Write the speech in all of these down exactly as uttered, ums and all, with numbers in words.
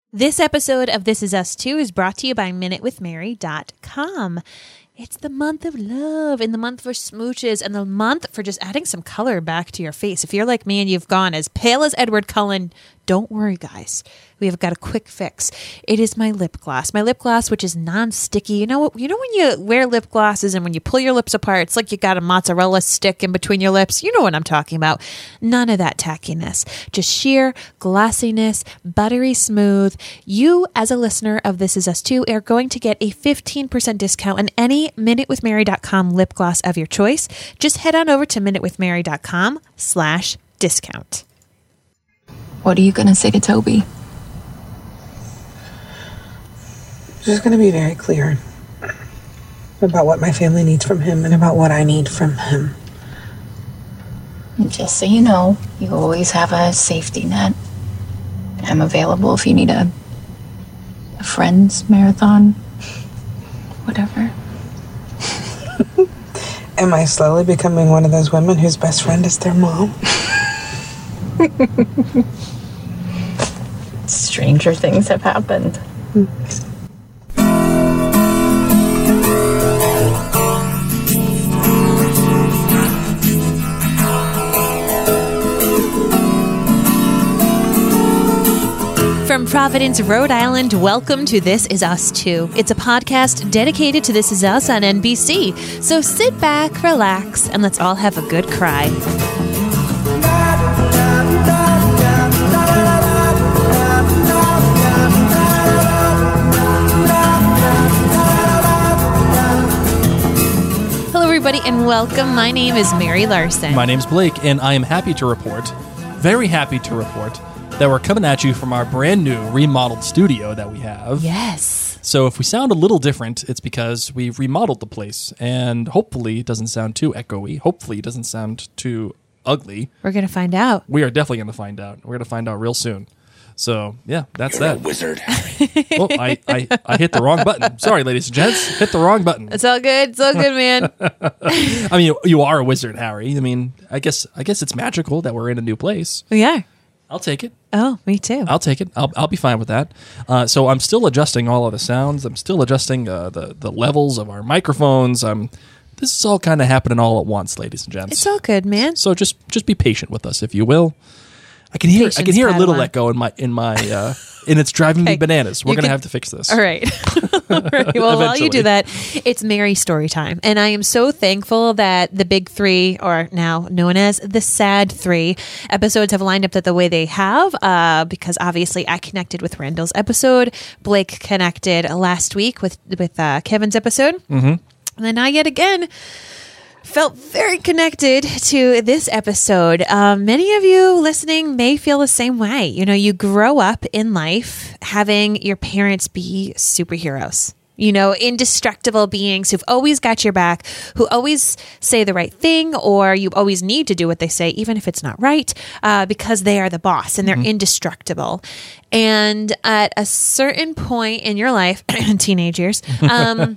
This episode of This Is Us Too is brought to you by minute with mary dot com. It's the month of love and the month for smooches and the month for just adding some color back to your face. If you're like me and you've gone as pale as Edward Cullen, don't worry, guys. We have got a quick fix. It is my lip gloss. My lip gloss, which is non-sticky. You know, you know when you wear lip glosses and when you pull your lips apart, it's like you got a mozzarella stick in between your lips. You know what I'm talking about. None of that tackiness. Just sheer glossiness, buttery smooth. You, as a listener of This Is Us Too, are going to get a fifteen percent discount on any minute with mary dot com lip gloss of your choice. Just head on over to minute with mary dot com slash discount. What are you going to say to Toby? I'm just going to be very clear about what my family needs from him and about what I need from him. And just so you know, you always have a safety net. I'm available if you need a, a friend's marathon, whatever. Am I slowly becoming one of those women whose best friend is their mom? Stranger things have happened. From Providence, Rhode Island, welcome to This Is Us Too. It's a podcast dedicated to This Is Us on N B C. So sit back, relax, and let's all have a good cry. Hello, everybody, and welcome. My name is Mary Larson. My name's Blake, and I am happy to report, very happy to report, that we're coming at you from our brand new remodeled studio that we have. Yes. So if we sound a little different, it's because we've remodeled the place, and hopefully it doesn't sound too echoey. Hopefully it doesn't sound too ugly. We're going to find out. We are definitely going to find out. We're going to find out real soon. So, yeah, that's You're that. a wizard. Oh, I, I, I hit the wrong button. Sorry, ladies and gents. Hit the wrong button. It's all good. It's all good, man. I mean, you, you are a wizard, Harry. I mean, I guess I guess it's magical that we're in a new place. We are. I'll take it. Oh, me too. I'll take it. I'll I'll be fine with that. Uh, so I'm still adjusting all of the sounds. I'm still adjusting uh, the the levels of our microphones. I'm. This is all kind of happening all at once, ladies and gents. It's all good, man. So just just be patient with us, if you will. I can hear Patience, I can hear a little Padawan. echo in my in my uh, and it's driving Okay. me bananas. We're You gonna can- have to fix this. All right. All right. Well, while you Eventually. do that, it's Mary story time. And I am so thankful that the big three, or now known as the sad three, episodes have lined up that the way they have, uh, because obviously I connected with Randall's episode. Blake connected last week with, with uh, Kevin's episode. Mm-hmm. And then I yet again felt very connected to this episode. Um, many of you listening may feel the same way. You know, you grow up in life having your parents be superheroes. You know, indestructible beings who've always got your back, who always say the right thing, or you always need to do what they say, even if it's not right, uh, because they are the boss and they're indestructible. And at a certain point in your life, teenage years, um,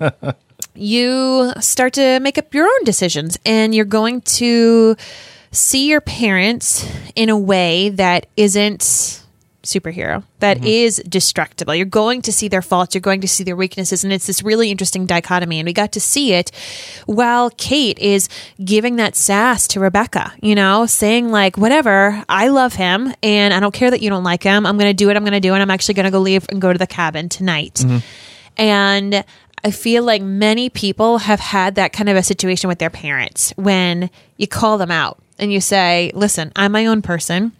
you start to make up your own decisions, and you're going to see your parents in a way that isn't superhero, that Mm-hmm. is destructible. You're going to see their faults, you're going to see their weaknesses, and it's this really interesting dichotomy. And we got to see it while Kate is giving that sass to Rebecca, you know, saying like, whatever, I love him and I don't care that you don't like him. I'm going to do what I'm going to do, and I'm actually going to go leave and go to the cabin tonight. Mm-hmm. And I feel like many people have had that kind of a situation with their parents when you call them out and you say, listen, I'm my own person.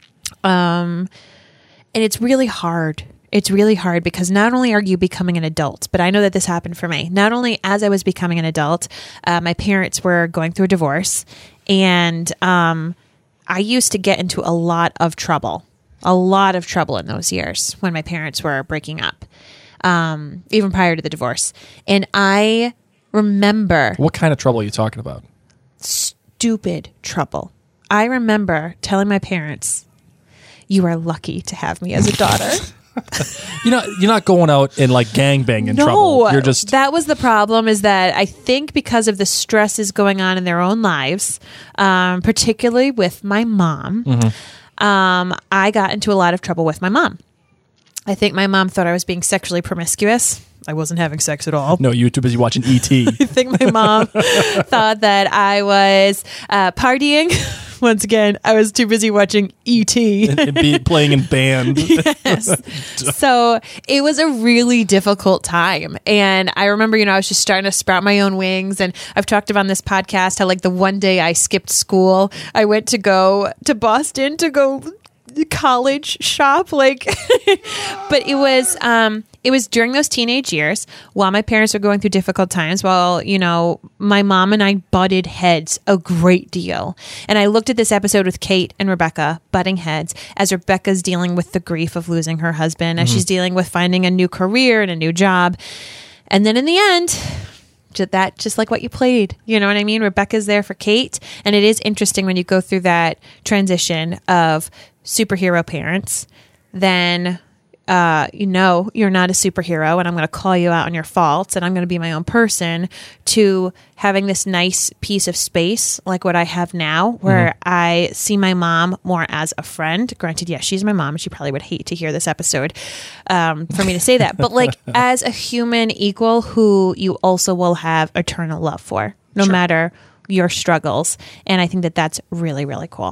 Um, and it's really hard. It's really hard because not only are you becoming an adult, but I know that this happened for me. Not only as I was becoming an adult, uh, my parents were going through a divorce, and um, I used to get into a lot of trouble, a lot of trouble in those years when my parents were breaking up. Um, even prior to the divorce. And I remember What kind of trouble are you talking about? stupid trouble. I remember telling my parents, you are lucky to have me as a daughter. You're not you're not going out and like gangbanging no, trouble. You're just that was the problem, is that I think because of the stresses going on in their own lives, um, particularly with my mom, Mm-hmm. um, I got into a lot of trouble with my mom. I think my mom thought I was being sexually promiscuous. I wasn't having sex at all. No, you were too busy watching E T I think my mom thought that I was uh, partying. Once again, I was too busy watching E T and be playing in band. Yes. So it was a really difficult time. And I remember, you know, I was just starting to sprout my own wings. And I've talked about on this podcast how, like, the one day I skipped school, I went to go to Boston to go college shop. Like, but it was, um, it was during those teenage years while my parents were going through difficult times, while, you know, my mom and I butted heads a great deal. And I looked at this episode with Kate and Rebecca butting heads as Rebecca's dealing with the grief of losing her husband, as mm-hmm. she's dealing with finding a new career and a new job. And then in the end, that just like what you played, you know what I mean? Rebecca's there for Kate. And it is interesting when you go through that transition of superhero parents, then uh, you know you're not a superhero and I'm going to call you out on your faults and I'm going to be my own person, to having this nice piece of space like what I have now, where mm-hmm. I see my mom more as a friend. Granted, yes, she's my mom and she probably would hate to hear this episode um, for me to say that, but like as a human equal who you also will have eternal love for, no sure. matter your struggles. And I think that that's really, really cool.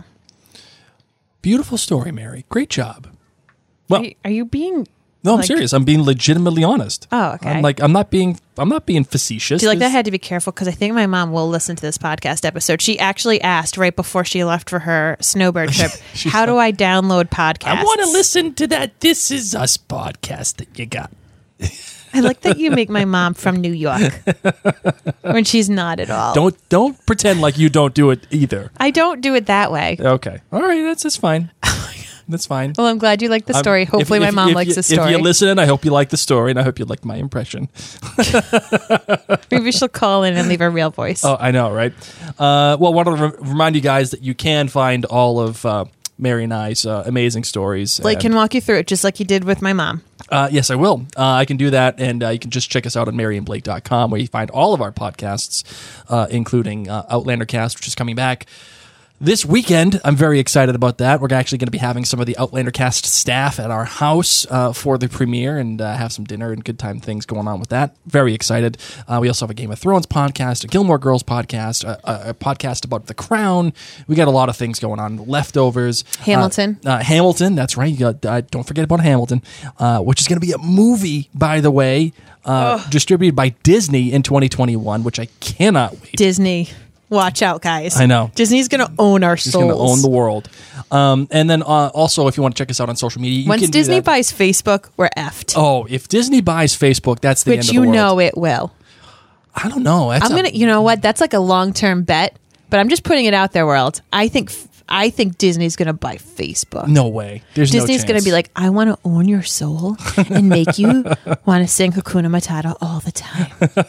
Beautiful story, Mary. Great job. Well, are you, are you being? No, I'm like, serious. I'm being legitimately honest. Oh, okay. I'm like, I'm not being, I'm not being facetious. Do you like that? I had to be careful because I think my mom will listen to this podcast episode. She actually asked right before she left for her snowbird trip, "How do I download podcasts?" I want to listen to that This Is Us podcast that you got. I like that you make my mom from New York when she's not at all. Don't don't pretend like you don't do it either. I don't do it that way. Okay. All right. That's that's fine. That's fine. Well, I'm glad you like the story. Um, Hopefully if, my if, mom if likes you, the story. If you're listening, I hope you like the story, and I hope you like my impression. Maybe she'll call in and leave her real voice. Oh, I know, right? Uh, well, I want to re- remind you guys that you can find all of uh, Mary and I's uh, amazing stories. Blake and, can walk you through it just like you did with my mom. Uh, yes, I will. Uh, I can do that, and uh, you can just check us out on mary and blake dot com, where you find all of our podcasts, uh, including uh, Outlander Cast, which is coming back this weekend. I'm very excited about that. We're actually going to be having some of the Outlander Cast staff at our house uh, for the premiere, and uh, have some dinner and good time things going on with that. Very excited. Uh, we also have a Game of Thrones podcast, a Gilmore Girls podcast, a, a, a podcast about The Crown. We got a lot of things going on. Leftovers. Hamilton. Uh, uh, Hamilton, that's right. You got, uh, don't forget about Hamilton, uh, which is going to be a movie, by the way, uh, distributed by Disney in twenty twenty-one, which I cannot wait. Disney. Watch out, guys. I know. Disney's going to own our She's souls. going to own the world. Um, and then uh, also, if you want to check us out on social media, you Once can Disney do that. buys Facebook, we're effed. Oh, if Disney buys Facebook, that's the Which end of you the world. know it will. I don't know. That's I'm a- going to, you know what? That's like a long-term bet, but I'm just putting it out there, world. I think I think Disney's going to buy Facebook. No way. There's Disney's no going to be like, I want to own your soul and make you want to sing Hakuna Matata all the time.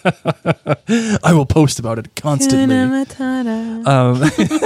I will post about it constantly. Hakuna Matata. Um,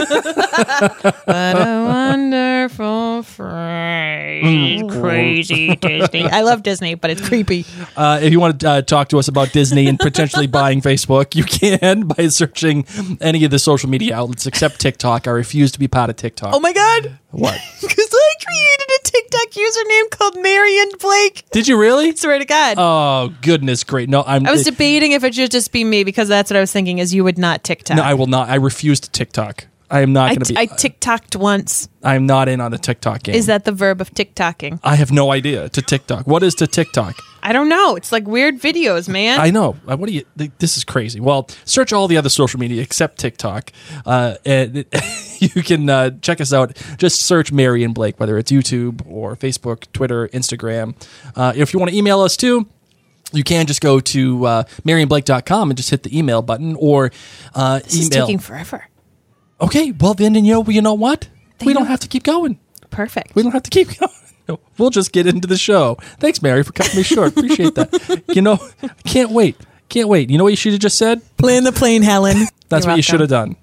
What a wonderful phrase. Crazy Disney. I love Disney, but it's creepy. uh, if you want to uh, talk to us about Disney and potentially buying Facebook, you can by searching any of the social media outlets except TikTok. I refuse to be part of TikTok. Oh my God. What? Because I created a TikTok username called Marion Blake. Did you really? Swear to God. Oh, goodness great. No, I'm. I was it, debating if it should just be me because that's what I was thinking is you would not TikTok. No, I will not. I refuse to TikTok. I am not I, going to t- be. I TikToked once. I'm not in on the TikTok game. Is that the verb of TikToking? I have no idea. To TikTok. What is to TikTok? I don't know. It's like weird videos, man. I know. Uh, What do you? th- This is crazy. Well, search all the other social media except TikTok, uh, and it, you can uh, check us out. Just search Mary and Blake, whether it's YouTube or Facebook, Twitter, Instagram. Uh, if you want to email us too, you can just go to uh, mary and blake dot com and just hit the email button, or uh, this email. is taking forever. Okay, well then, you know, you know what? They we don't know. have to keep going. Perfect. We don't have to keep going. We'll just get into the show. Thanks, Mary, for cutting me short. Appreciate that. You know, can't wait. Can't wait. You know what you should have just said? Plan the plane, Helen. That's You're what you should have welcome. done.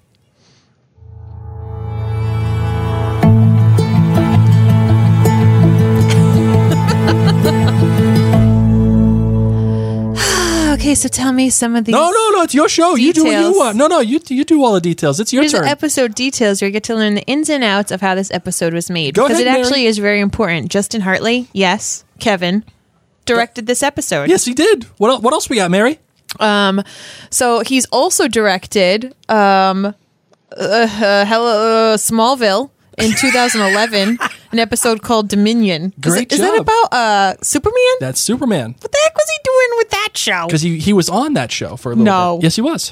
Okay, so tell me some of these. No, no, no. It's your show. You do what Details. you want. No, no. You you do all the details. It's your Here's turn. the episode details where you get to learn the ins and outs of how this episode was made. Go because ahead, it Mary. actually is very important. Justin Hartley, yes. Kevin, directed this episode. Yes, he did. What el- what else we got, Mary? Um, so he's also directed um, uh, uh, Hello, uh, Smallville in two thousand eleven, an episode called Dominion. Great is, job. Is that about uh, Superman? That's Superman. What the heck was he doing with that show? Because he, he was on that show for a little No. bit. Yes, he was.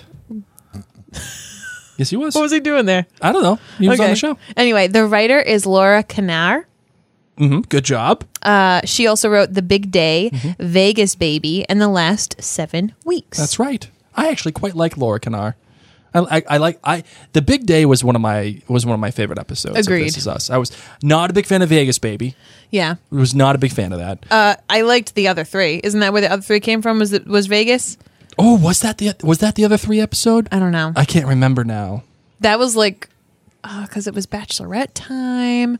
Yes, he was. What was he doing there? I don't know. He was on the show. Anyway, the writer is Laura Kanar. hmm Good job. Uh, she also wrote The Big Day, Vegas Baby, and The Last Seven Weeks. That's right. I actually quite like Laura Kanar. I, I, I like I. The Big Day was one of my was one of my favorite episodes. of Agreed. This Is Us. I was not a big fan of Vegas Baby. Yeah. Was not a big fan of that. Uh, I liked the other three. Isn't that where the other three came from? Was it was Vegas? oh, was that the was that the other three episode? I don't know. I can't remember now. That was like, because it was Bachelorette time.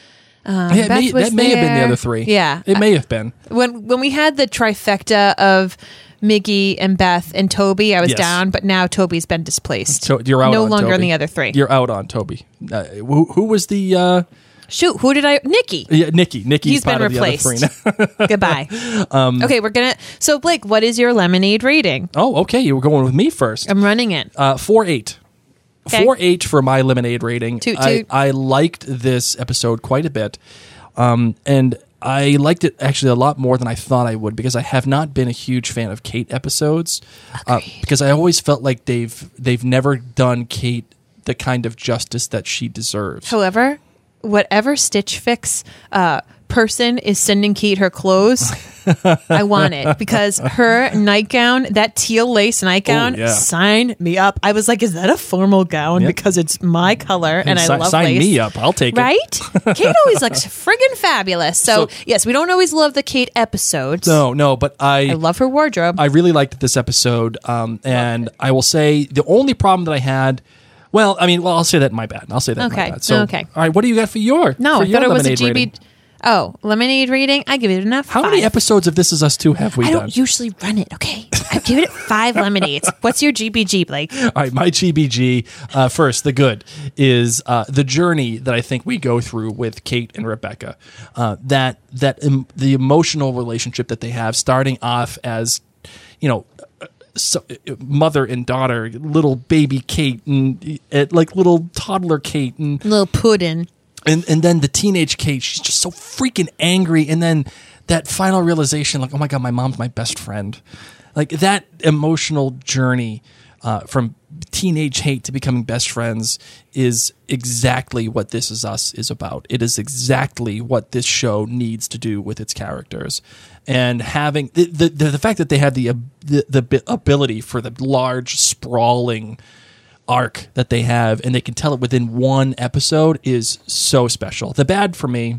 Um, Yeah, it may, Beth was that may have been the there. other three. Yeah. it may have been. When when we had the trifecta of Miggy and Beth and Toby, I was Yes. down, but now Toby's been displaced. So you're out. No on longer Toby. in the other three. You're out on Toby. Uh, who, who was the? Uh, Shoot, who did I? Nikki. yeah, Nikki. Nikki's He's been part of the other replaced. three now. Goodbye. Um, okay, we're gonna. So Blake, what is your lemonade rating? oh, okay. You were going with me first. I'm running it. Uh, four eight. Okay. Four eight for my lemonade rating. Toot, I, toot. I liked this episode quite a bit, um, and I liked it actually a lot more than I thought I would because I have not been a huge fan of Kate episodes uh, because I always felt like they've they've never done Kate the kind of justice that she deserves. However, whatever Stitch Fix uh, person is sending Kate her clothes, I want it because her nightgown, that teal lace nightgown, Oh, yeah. sign me up. I was like, is that a formal gown? Yep. Because it's my color and I Si- love sign lace. me up. I'll take it. Right? Kate always looks friggin' fabulous. So, So- yes, we don't always love the Kate episodes. No, no, but I I love her wardrobe. I really liked this episode, um, and I will say the only problem that I had. Well, I mean, well, I'll say that in my bad. I'll say that in Okay, my bad. So, okay. all right, what do you got for your? no, for I your thought it was a lemonade G B. rating? Oh, lemonade rating? I give it enough. How many five. episodes of This Is Us two have we I done? don't usually run it, okay? I give it five lemonades. What's your G B G, Blake? All right, my G B G uh, first. The good is uh, the journey that I think we go through with Kate and Rebecca. Uh, that that um, the emotional relationship that they have, starting off as you know. So, mother and daughter, little baby Kate, and uh, like little toddler Kate, and Little pudding. and and then the teenage Kate, she's just so freaking angry, and then that final realization, like, oh my god, my mom's my best friend, like that emotional journey uh, from teenage hate to becoming best friends is exactly what This Is Us is about. It is exactly what this show needs to do with its characters, and having the the, the, the fact that they have the, uh, the the ability for the large sprawling arc that they have and they can tell it within one episode is so special. The bad for me,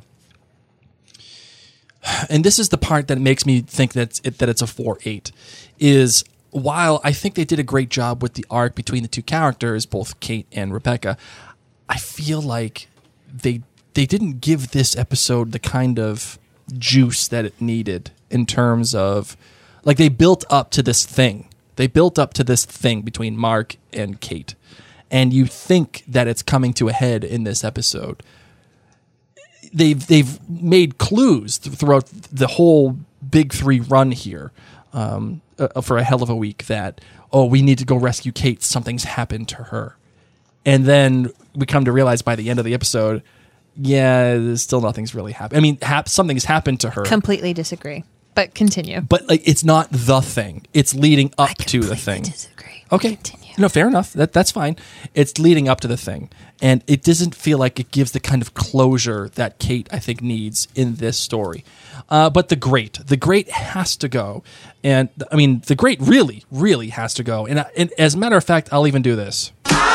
and this is the part that makes me think that it's, that it's a four eight, is while I think they did a great job with the arc between the two characters, both Kate and Rebecca, I feel like they they didn't give this episode the kind of juice that it needed in terms of, like, they built up to this thing. They built up to this thing between Mark and Kate, and you think that it's coming to a head in this episode. They've they've made clues th- throughout the whole Big Three run here um, uh, for a hell of a week that, oh, we need to go rescue Kate. Something's happened to her. And then we come to realize by the end of the episode, yeah, there's still nothing's really happened. I mean, hap- something's happened to her. Completely disagree. But continue. But like, it's not the thing. It's leading up I to the completely thing. disagree. Okay. Continue. No, fair enough. That that's fine. It's leading up to the thing. And it doesn't feel like it gives the kind of closure that Kate, I think, needs in this story. Uh, but the great, the great has to go. And I mean, the great really, really has to go. And, and as a matter of fact, I'll even do this.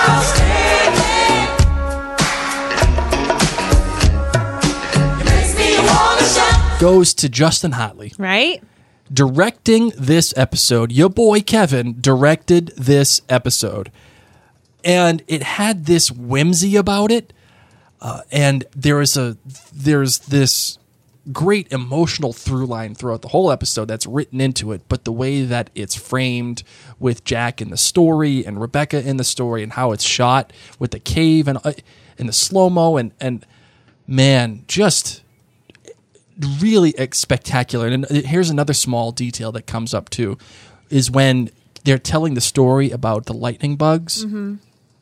Goes to Justin Hotley. Right? Directing this episode. Your boy Kevin directed this episode. And it had this whimsy about it. Uh, and there is a there's this great emotional through line throughout the whole episode that's written into it, but the way that it's framed with Jack in the story and Rebecca in the story and how it's shot with the cave and uh, and the slow-mo and and man, just really spectacular. And here's another small detail that comes up too, is when they're telling the story about the lightning bugs. Mm-hmm.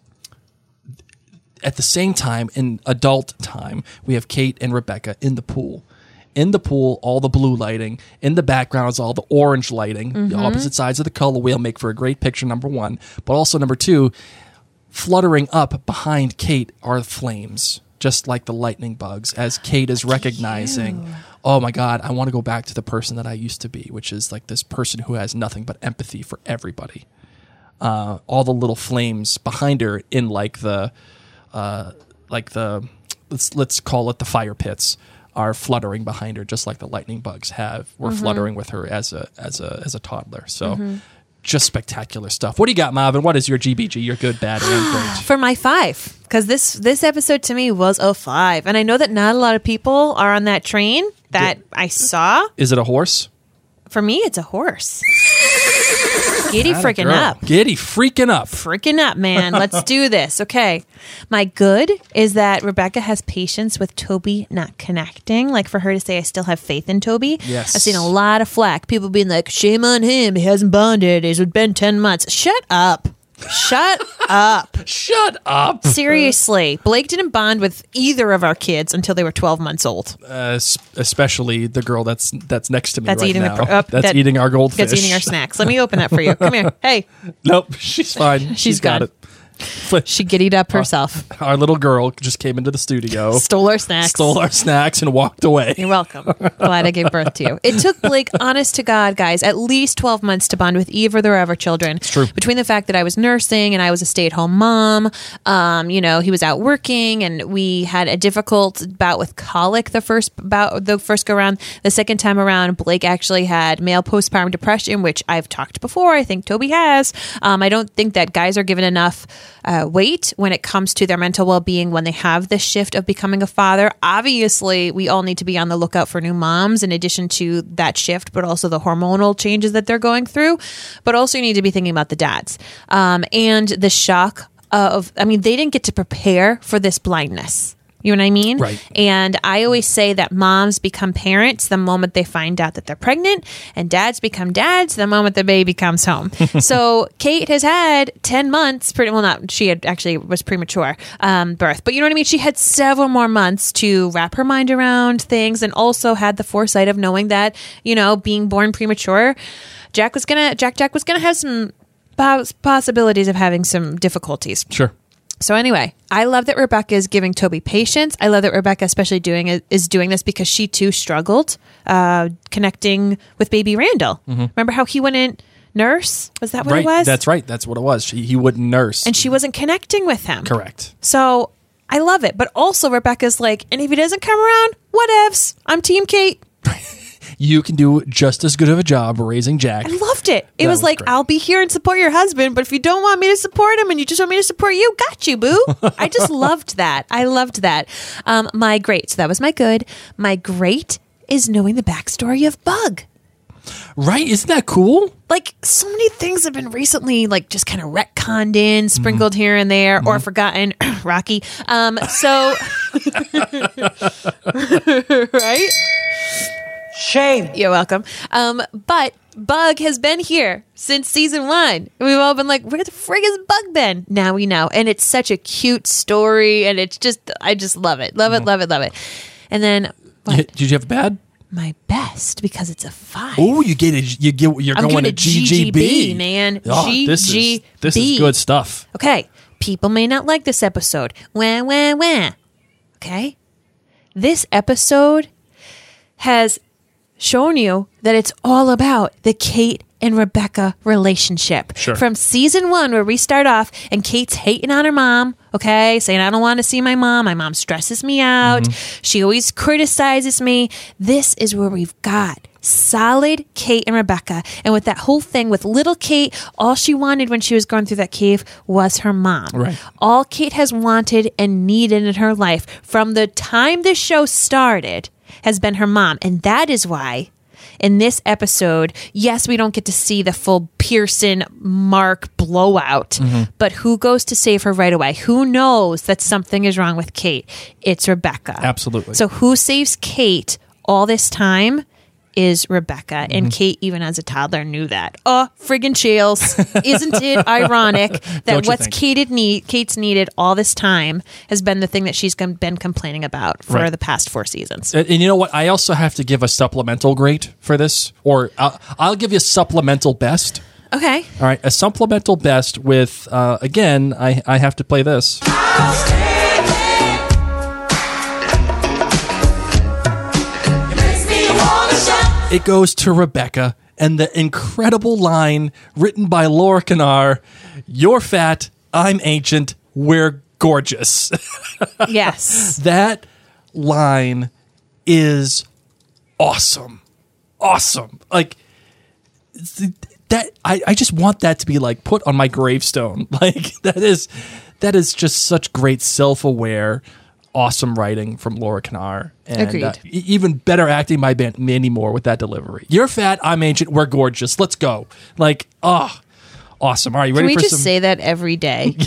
At the same time, in adult time, we have Kate and Rebecca in the pool. In the pool, all the blue lighting. In the background is all the orange lighting. Mm-hmm. The opposite sides of the color wheel make for a great picture, number one. But also, number two, fluttering up behind Kate are flames, just like the lightning bugs, as Kate is recognizing, cute. Oh my God, I want to go back to the person that I used to be, which is like this person who has nothing but empathy for everybody. Uh, all the little flames behind her in like the, uh, like the, let's let's call it the fire pits, are fluttering behind her, just like the lightning bugs have were mm-hmm. fluttering with her as a as a as a toddler. So. Mm-hmm. Just spectacular stuff. What do you got, Marvin? What is your G B G? Your good, bad, and great. For my five, because this this episode to me was a five, and I know that not a lot of people are on that train that yeah. I saw. Is it a horse? For me, it's a horse. Giddy Atta freaking girl. up. Giddy freaking up. Freaking up, man. Let's do this. Okay. My good is that Rebecca has patience with Toby not connecting. Like for her to say, I still have faith in Toby. Yes. I've seen a lot of flack. People being like, shame on him. He hasn't bonded. It's been ten months. Shut up. Shut up. Shut up. Seriously. Blake didn't bond with either of our kids until they were twelve months old. Uh, especially the girl that's that's next to me that's right eating now. The, uh, that's that, eating our goldfish. That's eating our snacks. Let me open that for you. Come here. Hey. Nope. She's fine. She's, she's got gone. it. She giddied up herself. Our, our little girl just came into the studio. Stole our snacks. Stole our snacks and walked away. You're welcome. Glad I gave birth to you. It took Blake, honest to God, guys, at least twelve months to bond with either of their other children. It's true. Between the fact that I was nursing and I was a stay-at-home mom, um, you know, he was out working, and we had a difficult bout with colic the first bout, the first go around. The second time around, Blake actually had male postpartum depression, which I've talked before. I think Toby has. Um, I don't think that guys are given enough uh, weight when it comes to their mental well-being when they have this shift of becoming a father. Obviously, we all need to be on the lookout for new moms in addition to that shift, but also the hormonal changes that they're going through. But also you need to be thinking about the dads um, and the shock of, I mean, they didn't get to prepare for this blindness. You know what I mean? Right. And I always say that moms become parents the moment they find out that they're pregnant, and dads become dads the moment the baby comes home. So Kate has had ten months, pretty well, not, she had actually was premature um, birth, but you know what I mean? She had several more months to wrap her mind around things, and also had the foresight of knowing that, you know, being born premature, Jack was going to, Jack Jack was going to have some pos- possibilities of having some difficulties. Sure. So anyway, I love that Rebecca is giving Toby patience. I love that Rebecca especially doing it, is doing this because she too struggled uh, connecting with baby Randall. Mm-hmm. Remember how he wouldn't nurse? Was that what right. it was? That's right. That's what it was. She, he wouldn't nurse. And she wasn't connecting with him. Correct. So I love it. But also Rebecca's like, and if he doesn't come around, whatevs. I'm Team Kate. You can do just as good of a job raising Jack. I loved it. It That was, was like, great. I'll be here and support your husband, but if you don't want me to support him and you just want me to support you, got you, boo. I just loved that. I loved that. Um, my great. So that was my good. My great is knowing the backstory of Bug. Right? Isn't that cool? Like, so many things have been recently, like, just kind of retconned in, sprinkled mm-hmm. here and there, mm-hmm. or forgotten. Rocky. Um, so, right? Shame. You're welcome. Um, but Bug has been here since season one. We've all been like, where the frig has Bug been? Now we know. And it's such a cute story. And it's just, I just love it. Love it, love it, love it. And then, what? Did you have a bad? My best, because it's a five. Oh, you get it. You get. You're I'm going to a G G B, man. Oh, G G B. This is, this is good stuff. Okay. People may not like this episode. Wah, wah, wah. Okay. This episode has shown you that it's all about the Kate and Rebecca relationship. Sure. From season one, where we start off and Kate's hating on her mom, okay, saying, I don't want to see my mom. My mom stresses me out. Mm-hmm. She always criticizes me. This is where we've got solid Kate and Rebecca. And with that whole thing with little Kate, all she wanted when she was going through that cave was her mom. Right. All Kate has wanted and needed in her life from the time this show started has been her mom. And that is why in this episode, yes, we don't get to see the full Pearson Mark blowout, mm-hmm. but who goes to save her right away? Who knows that something is wrong with Kate? It's Rebecca. Absolutely. So who saves Kate all this time is Rebecca. Mm-hmm. And Kate, even as a toddler, knew that. Oh, friggin' Chales. Isn't it ironic that Don't you what's think? Kate need, Kate's needed all this time has been the thing that she's com- been complaining about for Right. the past four seasons? And, and you know what? I also have to give a supplemental grade for this, or I'll, I'll give you a supplemental best. Okay. All right, a supplemental best with, uh, again, I, I have to play this. It goes to Rebecca and the incredible line written by Laura Kanar, "You're fat, I'm ancient, we're gorgeous." Yes. That line is awesome. Awesome. Like, th- that I, I just want that to be like put on my gravestone. Like, that is that is just such great self-aware, awesome writing from Laura Kanar. And Agreed. uh, e- even better acting by Ben- Mandy Moore with that delivery. You're fat, I'm ancient, we're gorgeous. Let's go. Like, oh, awesome. All right, you Can ready we for just some? say that every day?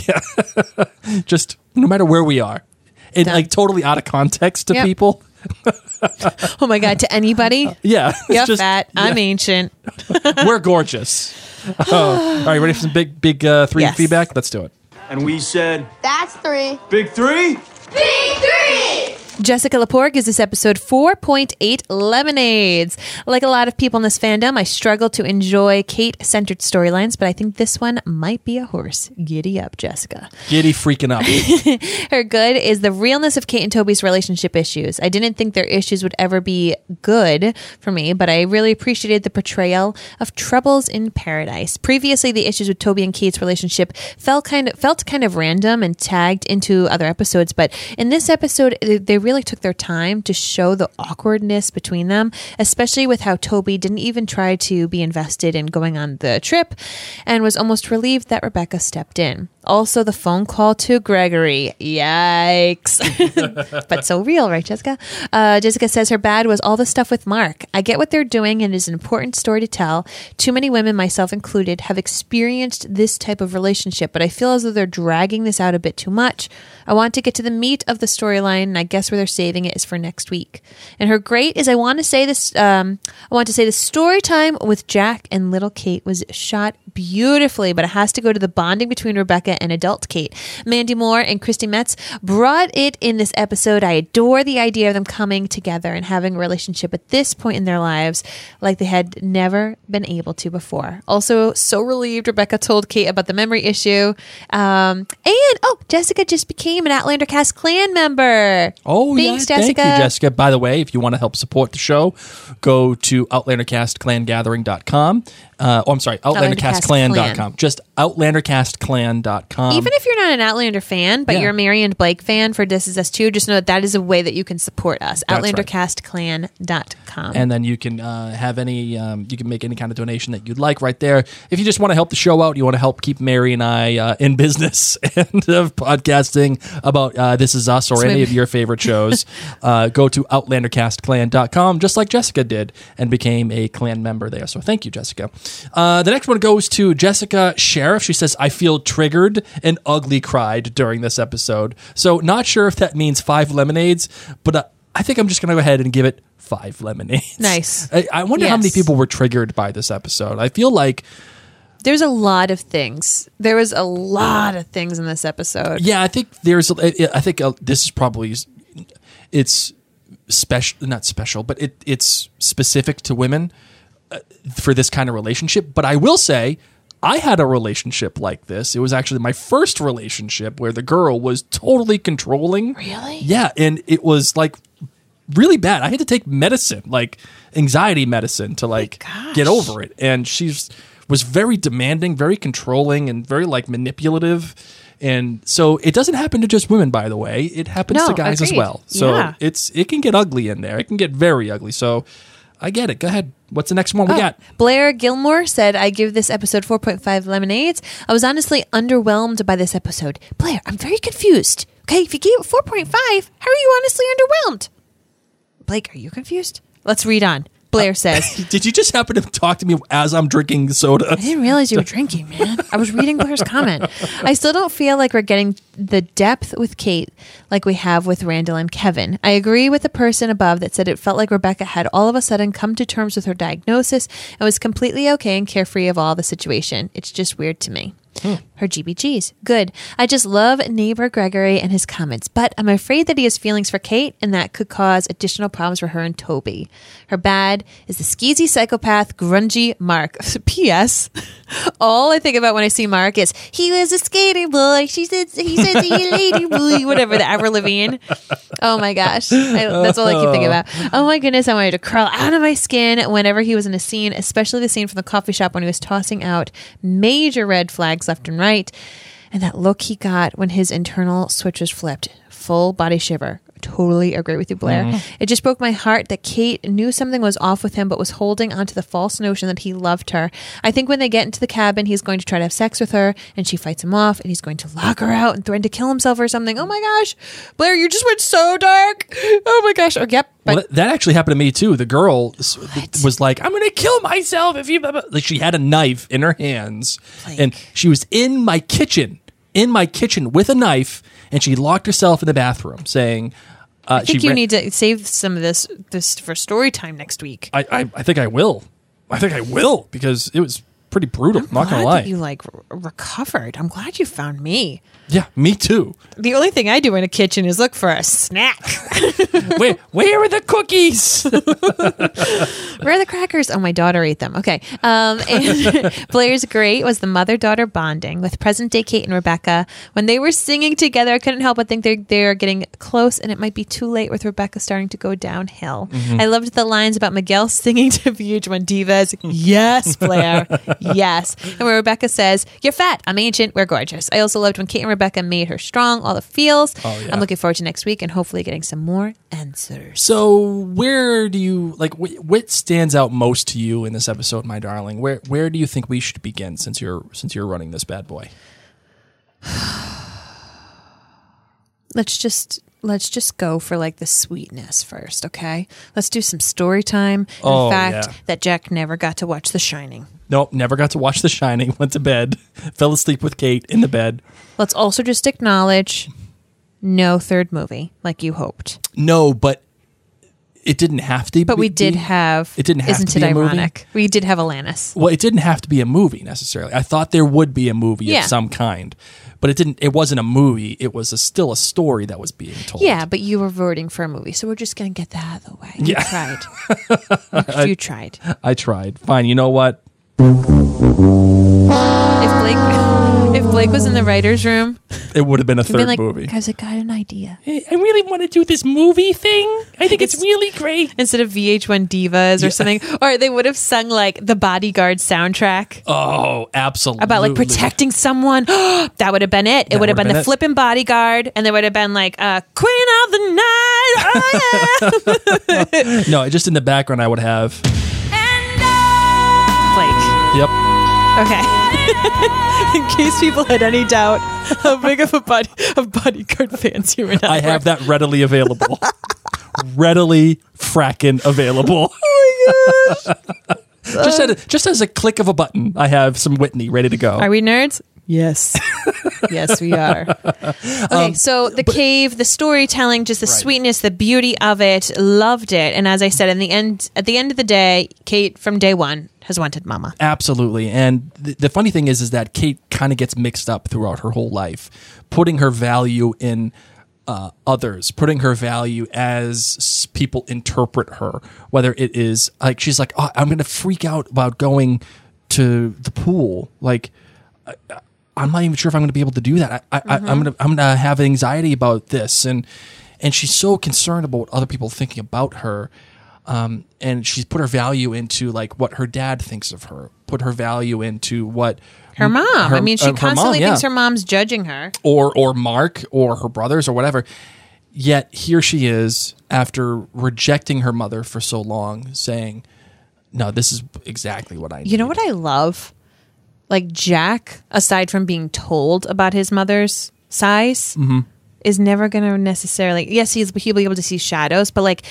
Just no matter where we are. And Done. like totally out of context to Yep. people. Oh my God, to anybody? Yeah. it's You're just- fat. I'm ancient. We're gorgeous. Oh. All right, ready for some big, big uh, three Yes. feedback? Let's do it. And we said, That's three. big three? Big three! Jessica Lepore gives this episode four point eight lemonades. Like a lot of people in this fandom, I struggle to enjoy Kate-centered storylines, but I think this one might be a horse. Giddy up, Jessica. Giddy freaking up. Her good is the realness of Kate and Toby's relationship issues. I didn't think their issues would ever be good for me, but I really appreciated the portrayal of troubles in paradise. Previously, the issues with Toby and Kate's relationship felt kind of felt kind of random and tagged into other episodes, but in this episode, they really took their time to show the awkwardness between them, especially with how Toby didn't even try to be invested in going on the trip and was almost relieved that Rebecca stepped in. Also, the phone call to Gregory. Yikes. But so real, right, Jessica? Uh, Jessica says her bad was all the stuff with Mark. I get what they're doing and it is an important story to tell. Too many women, myself included, have experienced this type of relationship, but I feel as though they're dragging this out a bit too much. I want to get to the meat of the storyline, and I guess where they're saving it is for next week. And her great is I want to say this. Um, I want to say the story time with Jack and little Kate was shot beautifully, but it has to go to the bonding between Rebecca and adult Kate. Mandy Moore and Christy Metz brought it in this episode. I adore the idea of them coming together and having a relationship at this point in their lives like they had never been able to before. Also, so relieved Rebecca told Kate about the memory issue. Um, and, oh, Jessica just became an Outlander Cast Clan member. Oh, Thanks, yeah. Jessica. Thank you, Jessica. By the way, if you want to help support the show, go to outlander cast clan gathering dot com. Uh, oh, I'm sorry, outlander cast clan dot com. Just outlander cast clan dot com. Even if you're not an Outlander fan, but Yeah. you're a Mary and Blake fan for This Is Us Too, just know that that is a way that you can support us. That's outlander right. cast clan dot com. And then you can uh, have any, um, you can make any kind of donation that you'd like right there. If you just want to help the show out, you want to help keep Mary and I uh, in business and of podcasting about uh, This Is Us or Swim. any of your favorite shows, uh, go to outlander cast clan dot com, just like Jessica did, and became a clan member there. So thank you, Jessica. Uh, the next one goes to Jessica Sheriff. She says, I feel triggered and ugly cried during this episode. So not sure if that means five lemonades, but uh, I think I'm just going to go ahead and give it five lemonades. Nice. I, I wonder how many Yes. people were triggered by this episode. I feel like, There's a lot of things. There was a lot of things in this episode. yeah, I think there's, I think uh, this is probably, it's special, not special, but it it's specific to women uh, for this kind of relationship. But I will say, I had a relationship like this. It was actually my first relationship where the girl was totally controlling. Really? Yeah, and it was like really bad. I had to take medicine, like anxiety medicine, to like gosh. get over it. And she's was very demanding, very controlling, and very like manipulative. And so it doesn't happen to just women, by the way. It happens No, to guys as agreed. well. So Yeah. it's it can get ugly in there. It can get very ugly. So I get it. Go ahead. What's the next one we Oh, got? Blair Gilmore said, I give this episode four point five lemonades. I was honestly underwhelmed by this episode. Blair, I'm very confused. Okay, if you gave it four point five, how are you honestly underwhelmed? Blake, are you confused? Let's read on. Blair says, Did you just happen to talk to me as I'm drinking soda? I didn't realize you were drinking, man. I was reading Blair's comment. I still don't feel like we're getting the depth with Kate like we have with Randall and Kevin. I agree with the person above that said it felt like Rebecca had all of a sudden come to terms with her diagnosis and was completely okay and carefree of all the situation. It's just weird to me. Hmm. Her G B Gs. Good. I just love neighbor Gregory and his comments, but I'm afraid that he has feelings for Kate and that could cause additional problems for her and Toby. Her bad is the skeezy psychopath, grungy Mark. P S. All I think about when I see Mark is, he was a skater boy. She said, he said, he a lady boy. Whatever, the Avril Lavigne. Oh my gosh. I, that's all I keep thinking about. Oh my goodness. I wanted to crawl out of my skin whenever he was in a scene, especially the scene from the coffee shop when he was tossing out major red flags left and right. And that look he got when his internal switch was flipped. Full body shiver. Totally agree with you, Blair. Mm-hmm. It just broke my heart that Kate knew something was off with him, but was holding onto the false notion that he loved her. I think when they get into the cabin, he's going to try to have sex with her, and she fights him off, and he's going to lock her out and threaten to kill himself or something. Oh my gosh, Blair, you just went so dark. Oh my gosh. Oh, yep. But well, that actually happened to me too. The girl what? was like, "I'm going to kill myself if you." Like she had a knife in her hands, like, and she was in my kitchen, in my kitchen with a knife, and she locked herself in the bathroom, saying. Uh, I think she you ran- need to save some of this this for story time next week. I, I, I think I will. I think I will because it was pretty brutal. I'm not gonna glad lie. that you like r- recovered. I'm glad you found me. Yeah, me too. The only thing I do in a kitchen is look for a snack. where where are the cookies? Where are the crackers? Oh, my daughter ate them. Okay. Um, and Blair's great was the mother-daughter bonding with present-day Kate and Rebecca. When they were singing together, I couldn't help but think they're, they're getting close, and it might be too late with Rebecca starting to go downhill. Mm-hmm. I loved the lines about Miguel singing to V H one Divas. Yes, Blair. Yes. And where Rebecca says, you're fat, I'm ancient, we're gorgeous. I also loved when Kate and Rebecca made her strong, all the feels. Oh, yeah. I'm looking forward to next week and hopefully getting some more answers. So where do you, like, wh- what stands out most to you in this episode, my darling? Where where do you think we should begin since you're since you're running this bad boy? Let's just... Let's just go for like the sweetness first, okay? Let's do some story time. And Oh, the fact yeah. that Jack never got to watch The Shining. Nope, never got to watch The Shining. Went to bed, fell asleep with Kate in the bed. Let's also just acknowledge no third movie like you hoped. No, but it didn't have to. But be, we did be- have. It didn't have Isn't to be it a movie? ironic? We did have Alanis. Well, it didn't have to be a movie necessarily. I thought there would be a movie Yeah. of some kind, but it didn't. It wasn't a movie. It was a, still a story that was being told. Yeah, but you were voting for a movie, so we're just gonna get that out of the way. You Yeah. tried. you, you tried. I tried. Fine. You know what? If Blake, if Blake was in the writers' room, It would have been a he'd be third like, movie. "Guys, I got an idea." Hey, I really want to do this movie thing. I think it's, It's- really great. Instead of V H one Divas or something, or they would have sung like the Bodyguard soundtrack. Oh, absolutely. About like protecting someone. That would have been it. It That would have would've been been the it. flipping bodyguard, and there would have been like uh, Queen of the Night. Oh yeah, No, just in the background, I would have. Blake. Yep. Okay. In case people had any doubt how big of a body of bodyguard fans you and I, I have that readily available. readily fracking available. Oh my gosh. just, at a, just as a click of a button, I have some Whitney ready to go. Are we nerds? Yes. Yes, we are. Okay, Um, so the cave, the storytelling, just the Right. sweetness, the beauty of it, loved it. And as I said, in the end, at the end of the day, Kate from day one has wanted Mama. Absolutely. And th- the funny thing is, is that Kate kind of gets mixed up throughout her whole life, putting her value in uh, others, putting her value as s- people interpret her, whether it is like, she's like, oh, I'm going to freak out about going to the pool. Like, I, I'm not even sure if I'm going to be able to do that. I, I, Mm-hmm. I'm going to, I'm going to have anxiety about this. And, and she's so concerned about what other people are thinking about her. Um, and she's put her value into like what her dad thinks of her, put her value into what Her mom. her- I mean, she uh, her constantly mom, yeah. thinks her mom's judging her. or, or Mark or her brothers or whatever. Yet here she is after rejecting her mother for so long saying, no, this is exactly what I need. You know what I love? Like Jack, aside from being told about his mother's size, Mm-hmm. is never going to necessarily. Yes, he's he'll be able to see shadows, but like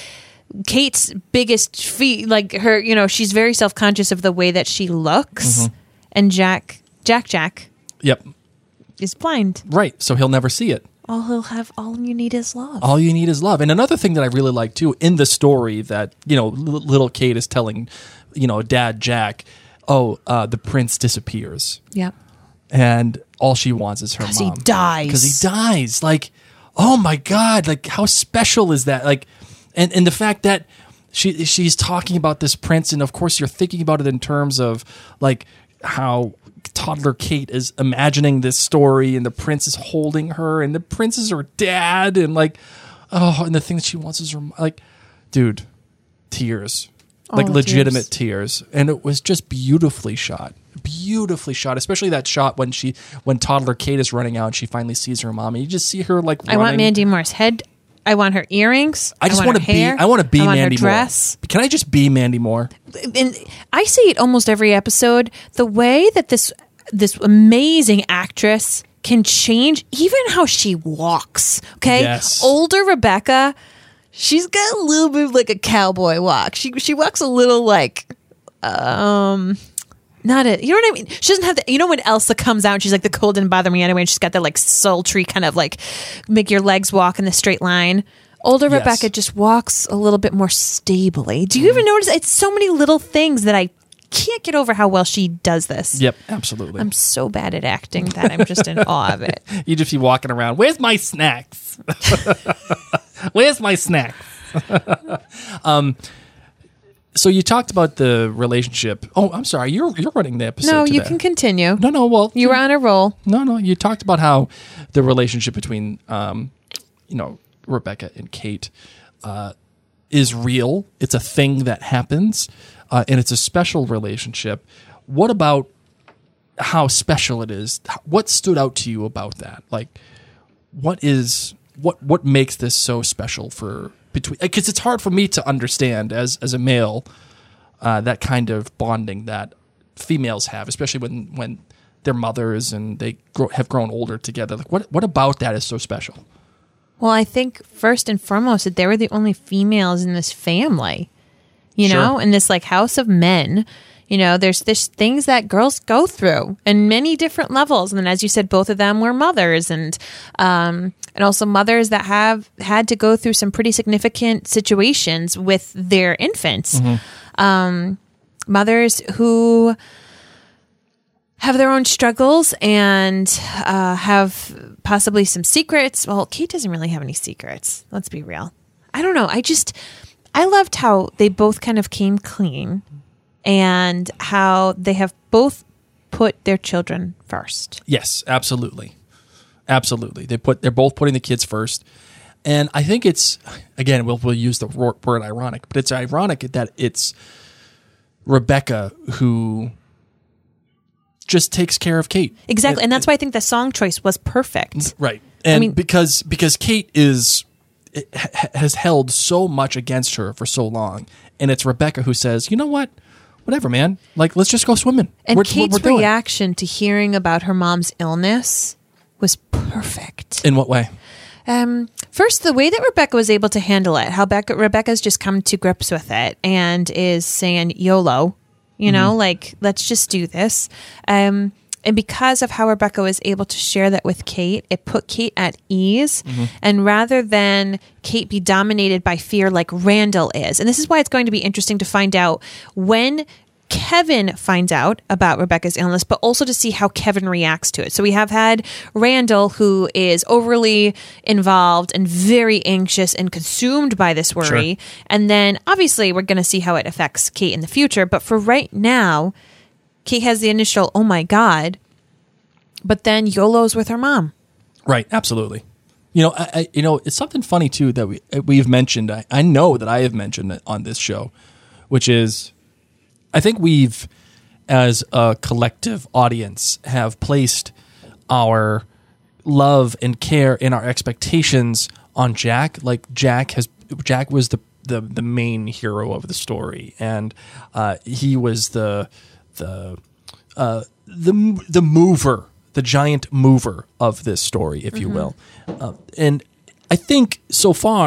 Kate's biggest feat, like her, you know, she's very self-conscious of the way that she looks. Mm-hmm. And Jack, Jack, Jack Yep. is blind. Right. So he'll never see it. All he'll have, all you need is love. All you need is love. And another thing that I really like too in the story that, you know, l- little Kate is telling, you know, Dad Jack, oh, uh, the prince disappears. Yep. And all she wants is her mom. Because he dies. Because he dies. Like, oh my God, like how special is that? Like, and, and the fact that she she's talking about this prince, and of course you're thinking about it in terms of like how toddler Kate is imagining this story, and the prince is holding her, and the prince is her dad, and like, oh, and the thing that she wants is her, like, dude, tears. Like Oh, legitimate tears. And it was just beautifully shot. Beautifully shot, especially that shot when she when toddler Kate is running out and she finally sees her mom, and you just see her like I running. want Mandy Moore's head. I want her earrings. I just want want to her be hair. I want to be I want Mandy her dress. Moore. Can I just be Mandy Moore? And I say it almost every episode. The way that this this amazing actress can change even how she walks. Okay, Yes. Older Rebecca, she's got a little bit of like a cowboy walk. She she walks a little like, um, not a, you know what I mean? She doesn't have the, you know when Elsa comes out and she's like, the cold didn't bother me anyway, and she's got that like sultry kind of like make your legs walk in the straight line. Older Yes. Rebecca just walks a little bit more stably. Do you even notice? It's so many little things that I can't get over how well she does this. Yep, absolutely. I'm so bad at acting that I'm just in awe of it. You just be walking around. Where's my snacks? Where's my snacks? um, so you talked about the relationship. Oh, I'm sorry. You're you're running the episode. No, you today. can continue. No, no. Well, You were on a roll. No, no. You talked about how the relationship between, um, you know, Rebecca and Kate uh, is real. It's a thing that happens, uh, and it's a special relationship. What about how special it is? What stood out to you about that? Like, what is what what makes this so special for between? Because it's hard for me to understand as as a male uh, that kind of bonding that females have, especially when when they're mothers and they grow, have grown older together. Like, what what about that is so special? Well, I think first and foremost that they were the only females in this family, you Sure. know, in this like house of men. You know, there's there's things that girls go through in many different levels. And then, as you said, both of them were mothers, and um, and also mothers that have had to go through some pretty significant situations with their infants. Um, mothers who have their own struggles and uh, have possibly some secrets. Well, Kate doesn't really have any secrets. Let's be real. I don't know. I just, I loved how they both kind of came clean and how they have both put their children first. Yes, absolutely. Absolutely. They put they're both putting the kids first. And I think it's, again, we'll we'll use the word ironic, but it's ironic that it's Rebecca who just takes care of Kate. Exactly. And that's why I think the song choice was perfect. Right. And mean- because because Kate is ha- has held so much against her for so long, and it's Rebecca who says, "You know what? Whatever, man. Like, let's just go swimming." And We're- Kate's we're doing it." reaction to hearing about her mom's illness was perfect. In what way? Um, first, the way that Rebecca was able to handle it, how Becca, Rebecca's just come to grips with it and is saying YOLO, you know, like, let's just do this. Um, and because of how Rebecca was able to share that with Kate, it put Kate at ease. And rather than Kate be dominated by fear like Randall is, and this is why it's going to be interesting to find out when Kevin finds out about Rebecca's illness, but also to see how Kevin reacts to it. So we have had Randall, who is overly involved and very anxious and consumed by this worry. Sure. And then obviously we're going to see how it affects Kate in the future. But for right now, Kate has the initial, oh my God, but then YOLO's with her mom. Right, absolutely. You know, I, I you know, it's something funny too that we we've mentioned. I, I know that I have mentioned it on this show, which is, I think we've, as a collective audience, have placed our love and care and our expectations on Jack. Like Jack has, Jack was the the, the main hero of the story, and uh, he was the the uh, the the mover, the giant mover of this story, if you will. Uh, and I think so far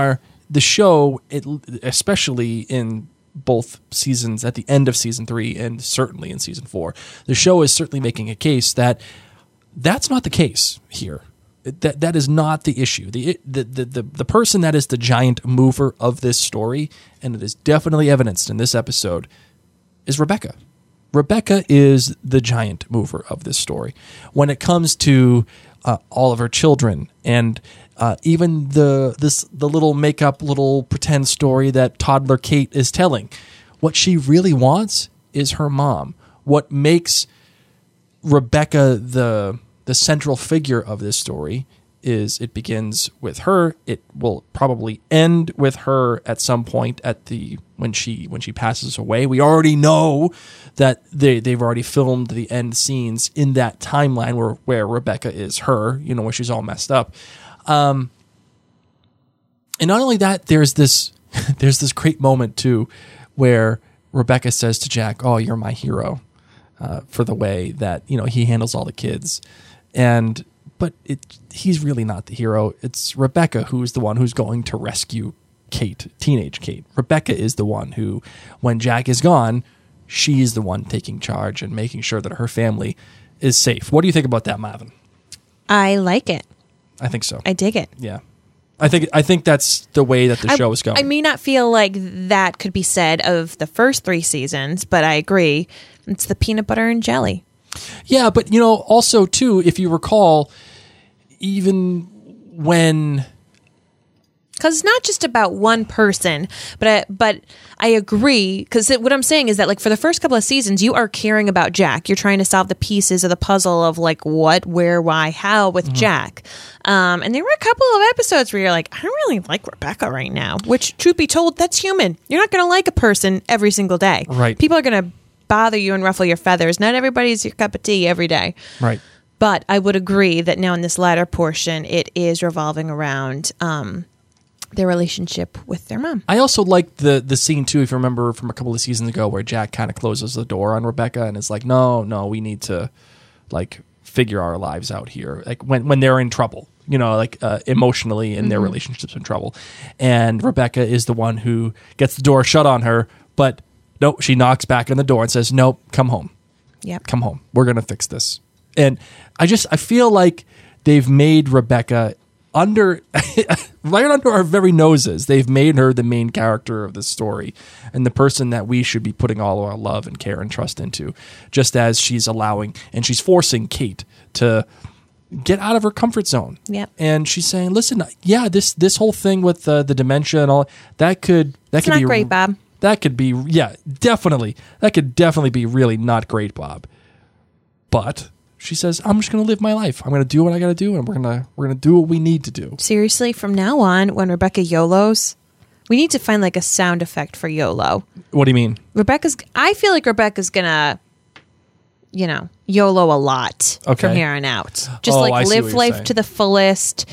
the show, it, especially in both seasons, at the end of season three and certainly in season four, the show is certainly making a case that that's not the case here. That that is not the issue. The, the the the the person that is the giant mover of this story, and it is definitely evidenced in this episode, is Rebecca. Rebecca is the giant mover of this story. When it comes to uh, all of her children, and uh, even the this the little make-up, little pretend story that toddler Kate is telling, what she really wants is her mom. What makes Rebecca the the central figure of this story is it begins with her. It will probably end with her at some point at the when she when she passes away. We already know that they they've already filmed the end scenes in that timeline where where Rebecca is her, you know, where she's all messed up. Um, and not only that, there's this there's this great moment too where Rebecca says to Jack, "Oh, you're my hero uh, for the way that, you know, he handles all the kids." And but it he's really not the hero. It's Rebecca who's the one who's going to rescue Kate, teenage Kate. Rebecca is the one who, when Jack is gone, she's the one taking charge and making sure that her family is safe. What do you think about that, Marvin? I like it. I think so. I dig it. Yeah. I think I think that's the way that the I, show is going. I may not feel like that could be said of the first three seasons, but I agree. It's the peanut butter and jelly. Yeah, but, you know, also, too, if you recall, even when... Because it's not just about one person, but I, but I agree, because what I'm saying is that, like, for the first couple of seasons, you are caring about Jack. You're trying to solve the pieces of the puzzle of, like, what, where, why, how with mm-hmm. Jack. Um, and there were a couple of episodes where you're like, I don't really like Rebecca right now, which, truth be told, that's human. You're not going to like a person every single day. Right. People are going to bother you and ruffle your feathers. Not everybody's your cup of tea every day. Right. But I would agree that now in this latter portion, it is revolving around um, their relationship with their mom. I also like the the scene, too, if you remember from a couple of seasons ago, where Jack kind of closes the door on Rebecca and is like, no, no, we need to, like, figure our lives out here. Like, when, when they're in trouble, you know, like, uh, emotionally in mm-hmm. their relationship's in trouble. And Rebecca is the one who gets the door shut on her, but... Nope, she knocks back on the door and says, nope, come home. Yep. Come home. We're going to fix this. And I just, I feel like they've made Rebecca under, right under our very noses, they've made her the main character of the story and the person that we should be putting all our love and care and trust into, just as she's allowing and she's forcing Kate to get out of her comfort zone. Yep. And she's saying, listen, yeah, this this whole thing with uh, the dementia and all, that could, that it's could not be great, Bob. That could be, yeah, definitely. That could definitely be really not great, Bob. But she says, I'm just going to live my life. I'm going to do what I got to do, and we're going to we're going to do what we need to do. Seriously, from now on, when Rebecca YOLOs, we need to find like a sound effect for YOLO. What do you mean? Rebecca's, I feel like Rebecca's going to, you know, YOLO a lot okay. from here on out. Just oh, like live life to the fullest.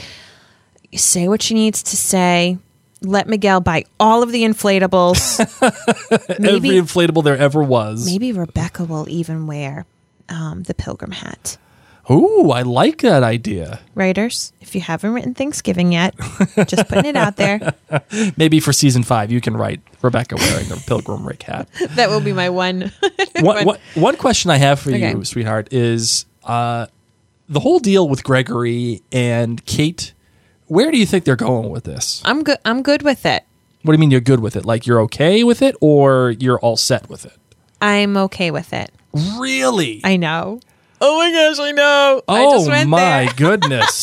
Say what she needs to say. Let Miguel buy all of the inflatables. maybe, Every inflatable there ever was. Maybe Rebecca will even wear um, the pilgrim hat. Ooh, I like that idea. Writers, if you haven't written Thanksgiving yet, just putting it out there. Maybe for season five, you can write Rebecca wearing the pilgrim Rick hat. That will be my one. one, one, one question I have for okay. you, sweetheart, is uh, the whole deal with Gregory and Kate. Where do you think they're going with this? I'm good. I'm good with it. What do you mean you're good with it? Like you're okay with it, or you're all set with it? I'm okay with it. Really? I know. Oh my gosh, I know. Oh I just went my there. goodness.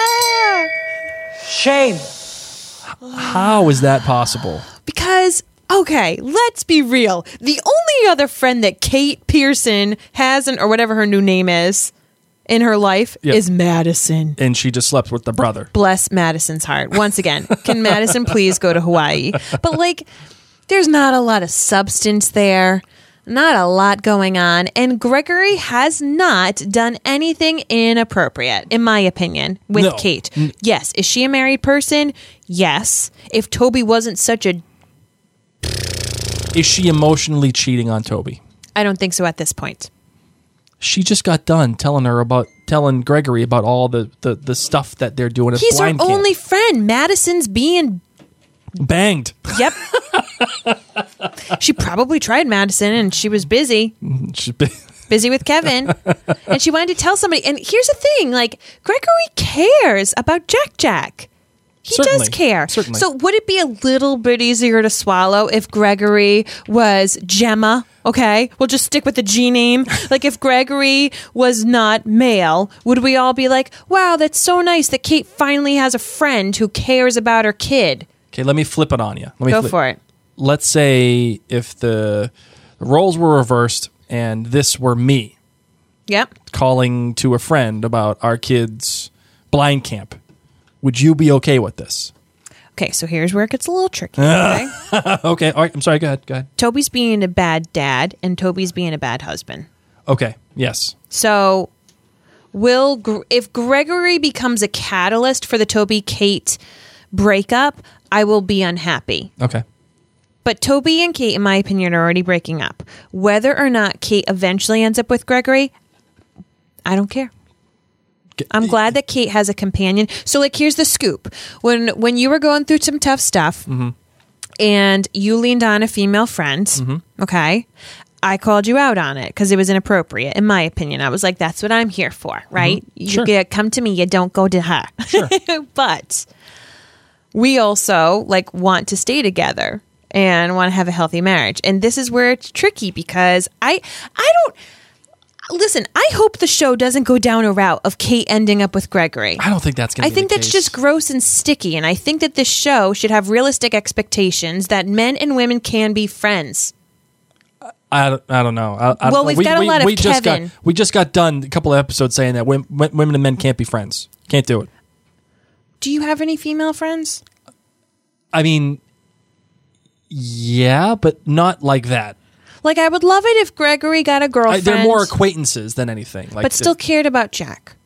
Shame. How is that possible? Because, okay, let's be real. The only other friend that Kate Pearson has, in, or whatever her new name is, in her life yep. is Madison. And she just slept with the brother. Bless Madison's heart. Once again, can Madison please go to Hawaii? But, like, there's not a lot of substance there. Not a lot going on. And Gregory has not done anything inappropriate, in my opinion, with no. Kate. Yes. Is she a married person? Yes. If Toby wasn't such a... Is she emotionally cheating on Toby? I don't think so at this point. She just got done telling her about, telling Gregory about all the, the, the stuff that they're doing at He's her blind camp. only friend. Madison's being Banged. Yep. She probably tried Madison and she was busy. She's been- busy with Kevin. And she wanted to tell somebody. And here's the thing, like, Gregory cares about Jack Jack. He Certainly. does care. Certainly. So would it be a little bit easier to swallow if Gregory was Gemma? Okay, we'll just stick with the G name. Like, if Gregory was not male, would we all be like, wow, that's so nice that Kate finally has a friend who cares about her kid? Okay, let me flip it on you. Let me Go flip. for it. Let's say if the, the roles were reversed and this were me Yep. calling to a friend about our kid's blind camp, would you be okay with this? Okay, so here's where it gets a little tricky. Okay? Okay, all right. I'm sorry. Go ahead. Go ahead. Toby's being a bad dad, and Toby's being a bad husband. Okay. Yes. So, will Gr- if Gregory becomes a catalyst for the Toby Kate breakup, I will be unhappy. Okay. But Toby and Kate, in my opinion, are already breaking up. Whether or not Kate eventually ends up with Gregory, I don't care. I'm glad that Kate has a companion. So, like, here's the scoop. When when you were going through some tough stuff Mm-hmm. and you leaned on a female friend, Mm-hmm. okay, I called you out on it because it was inappropriate, in my opinion. I was like, that's what I'm here for, right? You Sure. get, come to me, you don't go to her. Sure. But we also, like, want to stay together and want to have a healthy marriage. And this is where it's tricky because I I don't... Listen, I hope the show doesn't go down a route of Kate ending up with Gregory. I don't think that's going to I be think the that's case. just gross and sticky. And I think that this show should have realistic expectations that men and women can be friends. I don't, I don't know. I, I, Well, we've we, got a we, lot of we just Kevin. got we just got done a couple of episodes saying that women, women and men can't be friends. Can't do it. Do you have any female friends? I mean, yeah, but not like that. Like, I would love it if Gregory got a I, girlfriend, they're more acquaintances than anything. Like, but still cared about Jack.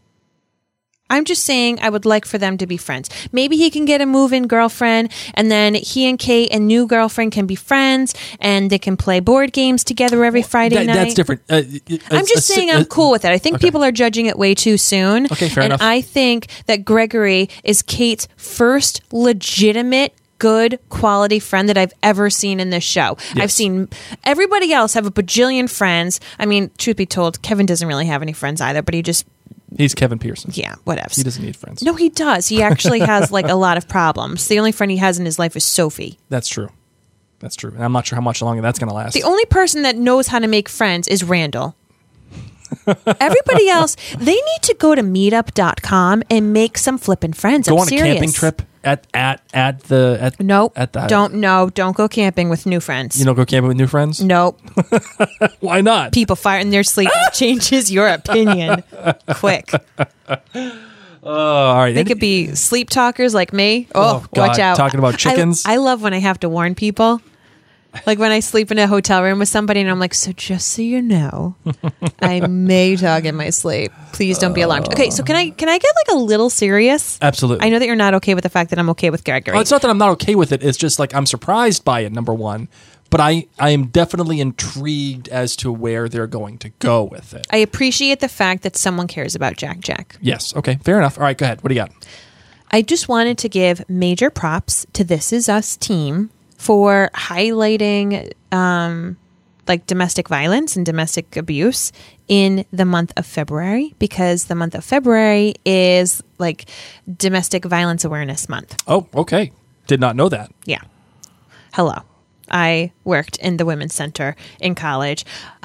I'm just saying I would like for them to be friends. Maybe he can get a move-in girlfriend, and then he and Kate and new girlfriend can be friends, and they can play board games together every Friday that, night. that's different. Uh, I'm just saying I'm cool with it. I think okay. people are judging it way too soon. Okay, fair and enough. I think that Gregory is Kate's first legitimate good quality friend that I've ever seen in this show. Yes. I've seen everybody else have a bajillion friends. I mean, truth be told, Kevin doesn't really have any friends either, but he just, He's Kevin Pearson. yeah, whatever. He doesn't need friends. No, he does. He actually has like a lot of problems. The only friend he has in his life is Sophie. That's true. That's true. And I'm not sure how much longer that's going to last. The only person that knows how to make friends is Randall. Everybody else, they need to go to meetup dot com and make some flippin' friends. Go I'm on serious. a camping trip at at at the at Nope. at the don't no. Don't go camping with new friends. You don't go camping with new friends. Nope. Why not? People fire in their sleep changes your opinion quick. Oh, all right. They could be sleep talkers like me. Oh, Oh, God. watch out! Talking about I- chickens? I, love when I have to warn people. Like when I sleep in a hotel room with somebody and I'm like, so just so you know, I may talk in my sleep. Please don't be alarmed. Okay, so can I can I get like a little serious? Absolutely. I know that you're not okay with the fact that I'm okay with Gregory. Well, it's not that I'm not okay with it. It's just like I'm surprised by it, number one. But I, I am definitely intrigued as to where they're going to go with it. I appreciate the fact that someone cares about Jack Jack. Yes. Okay. Fair enough. All right. Go ahead. What do you got? I just wanted to give major props to This Is Us team for highlighting um, like domestic violence and domestic abuse in the month of February, because the month of February is like Domestic Violence Awareness Month. Oh, okay. Did not know that. Yeah. Hello. I worked in the Women's Center in college.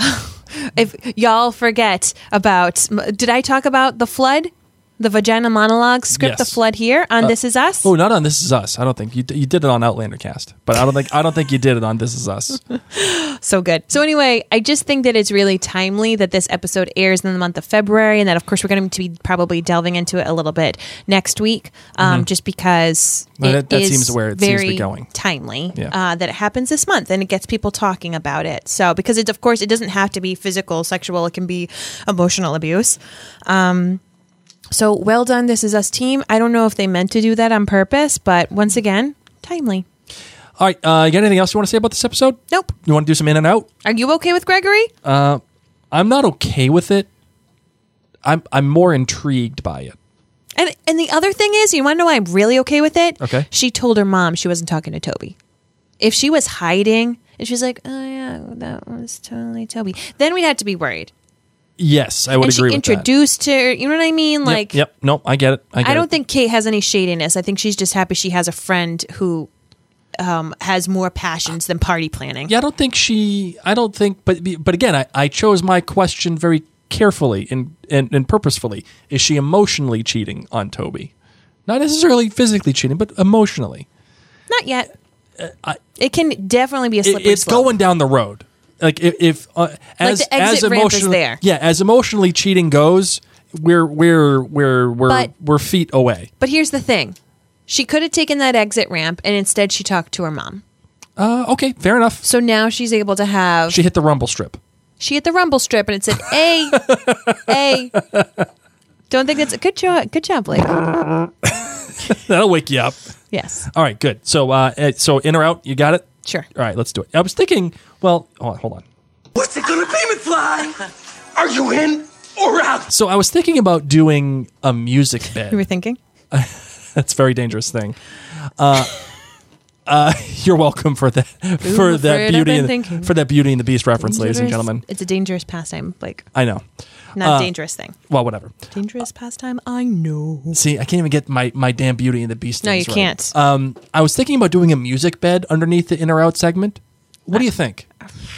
If y'all forget about, did I talk about the flood? The vagina monologue script, Yes. The Flood here on Uh, This Is Us? Oh, not on This Is Us. I don't think you d- you did it on Outlander Cast, but I don't think I don't think you did it on This Is Us. So good. So anyway, I just think that it's really timely that this episode airs in the month of February, and that of course we're going to be probably delving into it a little bit next week, um, just because Well, it that- that is seems where it seems to very be going. timely Yeah. uh, that it happens this month, and it gets people talking about it. So because it's of course it doesn't have to be physical, sexual; it can be emotional abuse. Um, so well done, This Is Us team. I don't know if they meant to do that on purpose, but once again, timely. All right. Uh, you got anything else you want to say about this episode? Nope. You want to do some in and out? Are you okay with Gregory? Uh, I'm not okay with it. I'm I'm more intrigued by it. And And the other thing is, you want to know why I'm really okay with it? Okay. She told her mom she wasn't talking to Toby. If she was hiding and she's like, oh yeah, that was totally Toby, then we'd have to be worried. Yes, I would and agree she with that. introduced her, you know what I mean? Yep, Like, yep. No, I get it. I, get I don't it. think Kate has any shadiness. I think she's just happy she has a friend who um, has more passions than party planning. Yeah, I don't think she. I don't think. But but again, I, I chose my question very carefully and, and and purposefully. Is she emotionally cheating on Toby? Not necessarily physically cheating, but emotionally. Not yet. Uh, I, It can definitely be a it, slippery it's slope. going down the road. Like if, if uh, as the exit as ramp is emotionally, there. yeah, as emotionally cheating goes, we're we're we're we're But- we're feet away. But here's the thing. She could have taken that exit ramp and instead she talked to her mom. Uh, okay, fair enough. So now she's able to have... She hit the rumble strip. She hit the rumble strip and it said, A, A. Don't think that's a good job. Good job, Blake. That'll wake you up. Yes. All right, good. So uh, uh, so in or out, you got it. Sure. All right, let's do it. I was thinking. Well, hold on. Hold on. What's it gonna be, McFly? Are you in or out? So I was thinking about doing a music You were bed. thinking? That's a very dangerous thing. Uh, uh, you're welcome for that for Ooh, that afraid I've beauty been and, thinking. for that Beauty and the Beast reference, ladies and Dangerous- gentlemen. It's a dangerous pastime, Blake. I know. Not Uh, a dangerous thing. Well, whatever. Dangerous pastime? I know. See, I can't even get my, my damn Beauty and the Beast. No, things you right. can't. Um, I was thinking about doing a music bed underneath the in or out segment. What do you think?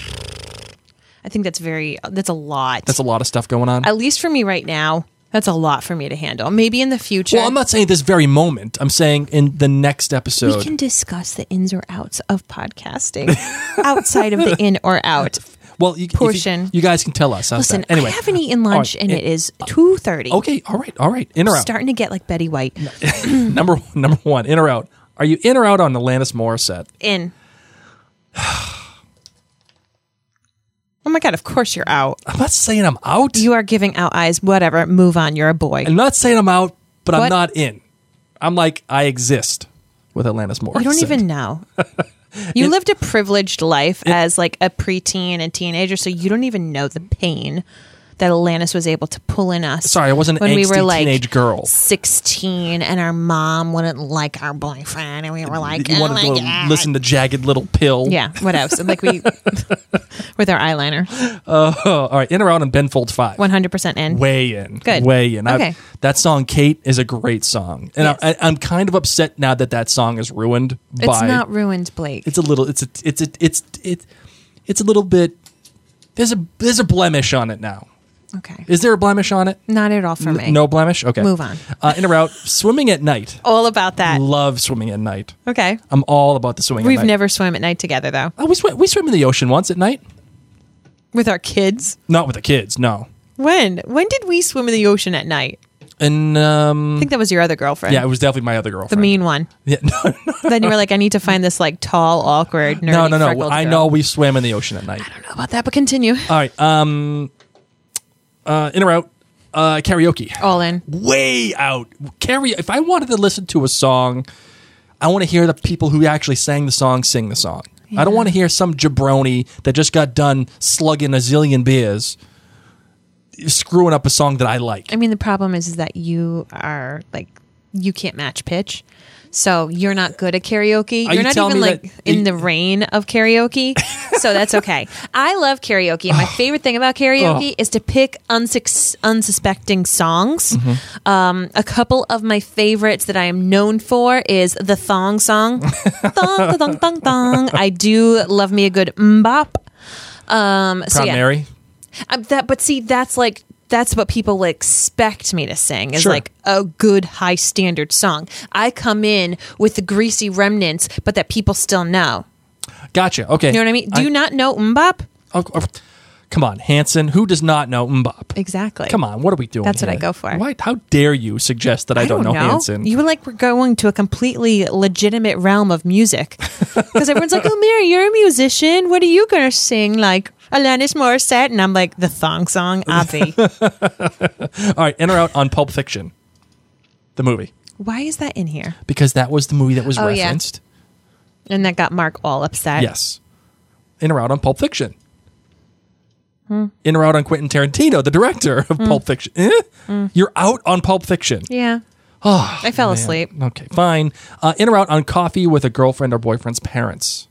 I think that's very, that's a lot. That's a lot of stuff going on. At least for me right now, that's a lot for me to handle. Maybe in the future. Well, I'm not saying this very moment. I'm saying in the next episode. We can discuss the ins or outs of podcasting outside of the in or out. Well, you, if you- portion. You, guys can tell us. How's Listen, that? Anyway, I haven't eaten lunch All right, and it is two thirty. Okay, all right, all right. In or out. Starting to get like Betty White. number number one. In or out. Are you in or out on Alanis Morissette? In. Oh my God, of course you're out. I'm not saying I'm out. You are giving out eyes. Whatever. Move on. You're a boy. I'm not saying I'm out, but I'm What? not in. I'm like I exist with Alanis Morissette. You don't even know. You lived a privileged life as like a preteen and teenager, so you don't even know the pain that Alanis was able to pull in us. Sorry, I wasn't an when we angsty were like teenage girl. sixteen, and our mom wouldn't like our boyfriend, and we were like, You oh wanted my to go God. listen to Jagged Little Pill. Yeah, what else? Like we with our eyeliner, Oh, all right. In or out on Ben Folds Five. one hundred percent in. Way in. Good. Way in. I've- Okay. that song, Kate, is a great song. And Yes. I, I, I'm kind of upset now that that song is ruined It's by. not ruined, Blake. It's a little. It's a. It's a. It's it. It's a little bit. There's a. There's a blemish on it now. Okay, Is there a blemish on it? not at all for me. No blemish. Okay. Move on. Uh, in or out. Swimming at night. All about that. Love swimming at night. Okay, I'm all about the swimming. we've at night. never swam at night together though, Oh, we swim. We swim in the ocean once at night. with our kids. Not with the kids. No. When? When did we swim in the ocean at night? And um. I think that was your other girlfriend. Yeah, it was definitely my other girlfriend. the mean one. Yeah. No. No. Then you were like, I need to find this like tall, awkward, nerdy, No. No. No. freckled I girl. know we swam in the ocean at night. I don't know about that, but continue. All right. Um. Uh. In or out. Uh. Karaoke. All in. Way out. Carry. If I wanted to listen to a song, I want to hear the people who actually sang the song sing the song. I don't want to hear some jabroni that just got done slugging a zillion beers, screwing up a song that I like. I mean, the problem is, is that you are like, you can't match pitch. So you're not good at karaoke. Are You're you not telling even me like that- in the reign of karaoke. So that's okay. I love karaoke. And my favorite thing about karaoke Oh. is to pick unsus- unsuspecting songs. Mm-hmm. Um, a couple of my favorites that I am known for is the thong song. thong, thong, thong, thong. I do love me a good mbop. Um, so Proud yeah. Mary. Uh, that, but see, that's like that's what people expect me to sing is Sure. like a good high standard song. I come in with the greasy remnants, but that people still know. Gotcha. Okay. You know what I mean? Do you not know mbop? Oh, oh, come on, Hanson. Who does not know Mbop? Exactly. Come on, what are we doing? That's what here? I go for. Why? How dare you suggest that I, don't, know, Hanson? You were like, we're going to a completely legitimate realm of music because everyone's like, "Oh, Mary, you're a musician. What are you gonna sing?" Like Alanis Morissette, and I'm like, the thong song, Avi. All right, in or out on Pulp Fiction, the movie, Why is that in here? because that was the movie that was Oh, yeah. referenced. And that got Mark all upset. Yes. In or out on Pulp Fiction. Hmm. In or out on Quentin Tarantino, the director of Pulp Fiction. Eh? You're out on Pulp Fiction. Yeah. Oh, I fell man. asleep. Okay, fine. Uh, in or out on coffee with a girlfriend or boyfriend's parents?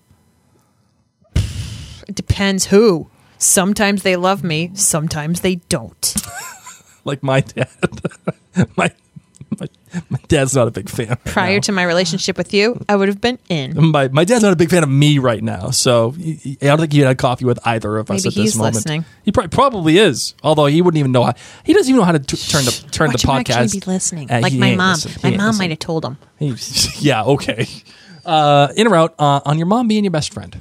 It depends who. Sometimes they love me. Sometimes they don't. Like my dad. my, my my dad's not a big fan. Right Prior now. to my relationship with you, I would have been in. My my dad's not a big fan of me right now, so he- he- I don't think he had coffee with either of us Maybe at this he's moment. listening. He pro- probably is, although he wouldn't even know how. He doesn't even know how to t- turn the turn Watch the him podcast. actually be listening. Uh, like he my ain't mom. listen. He My ain't mom listen. might have told him. He- yeah, okay. Uh, in or out uh, on your mom being your best friend?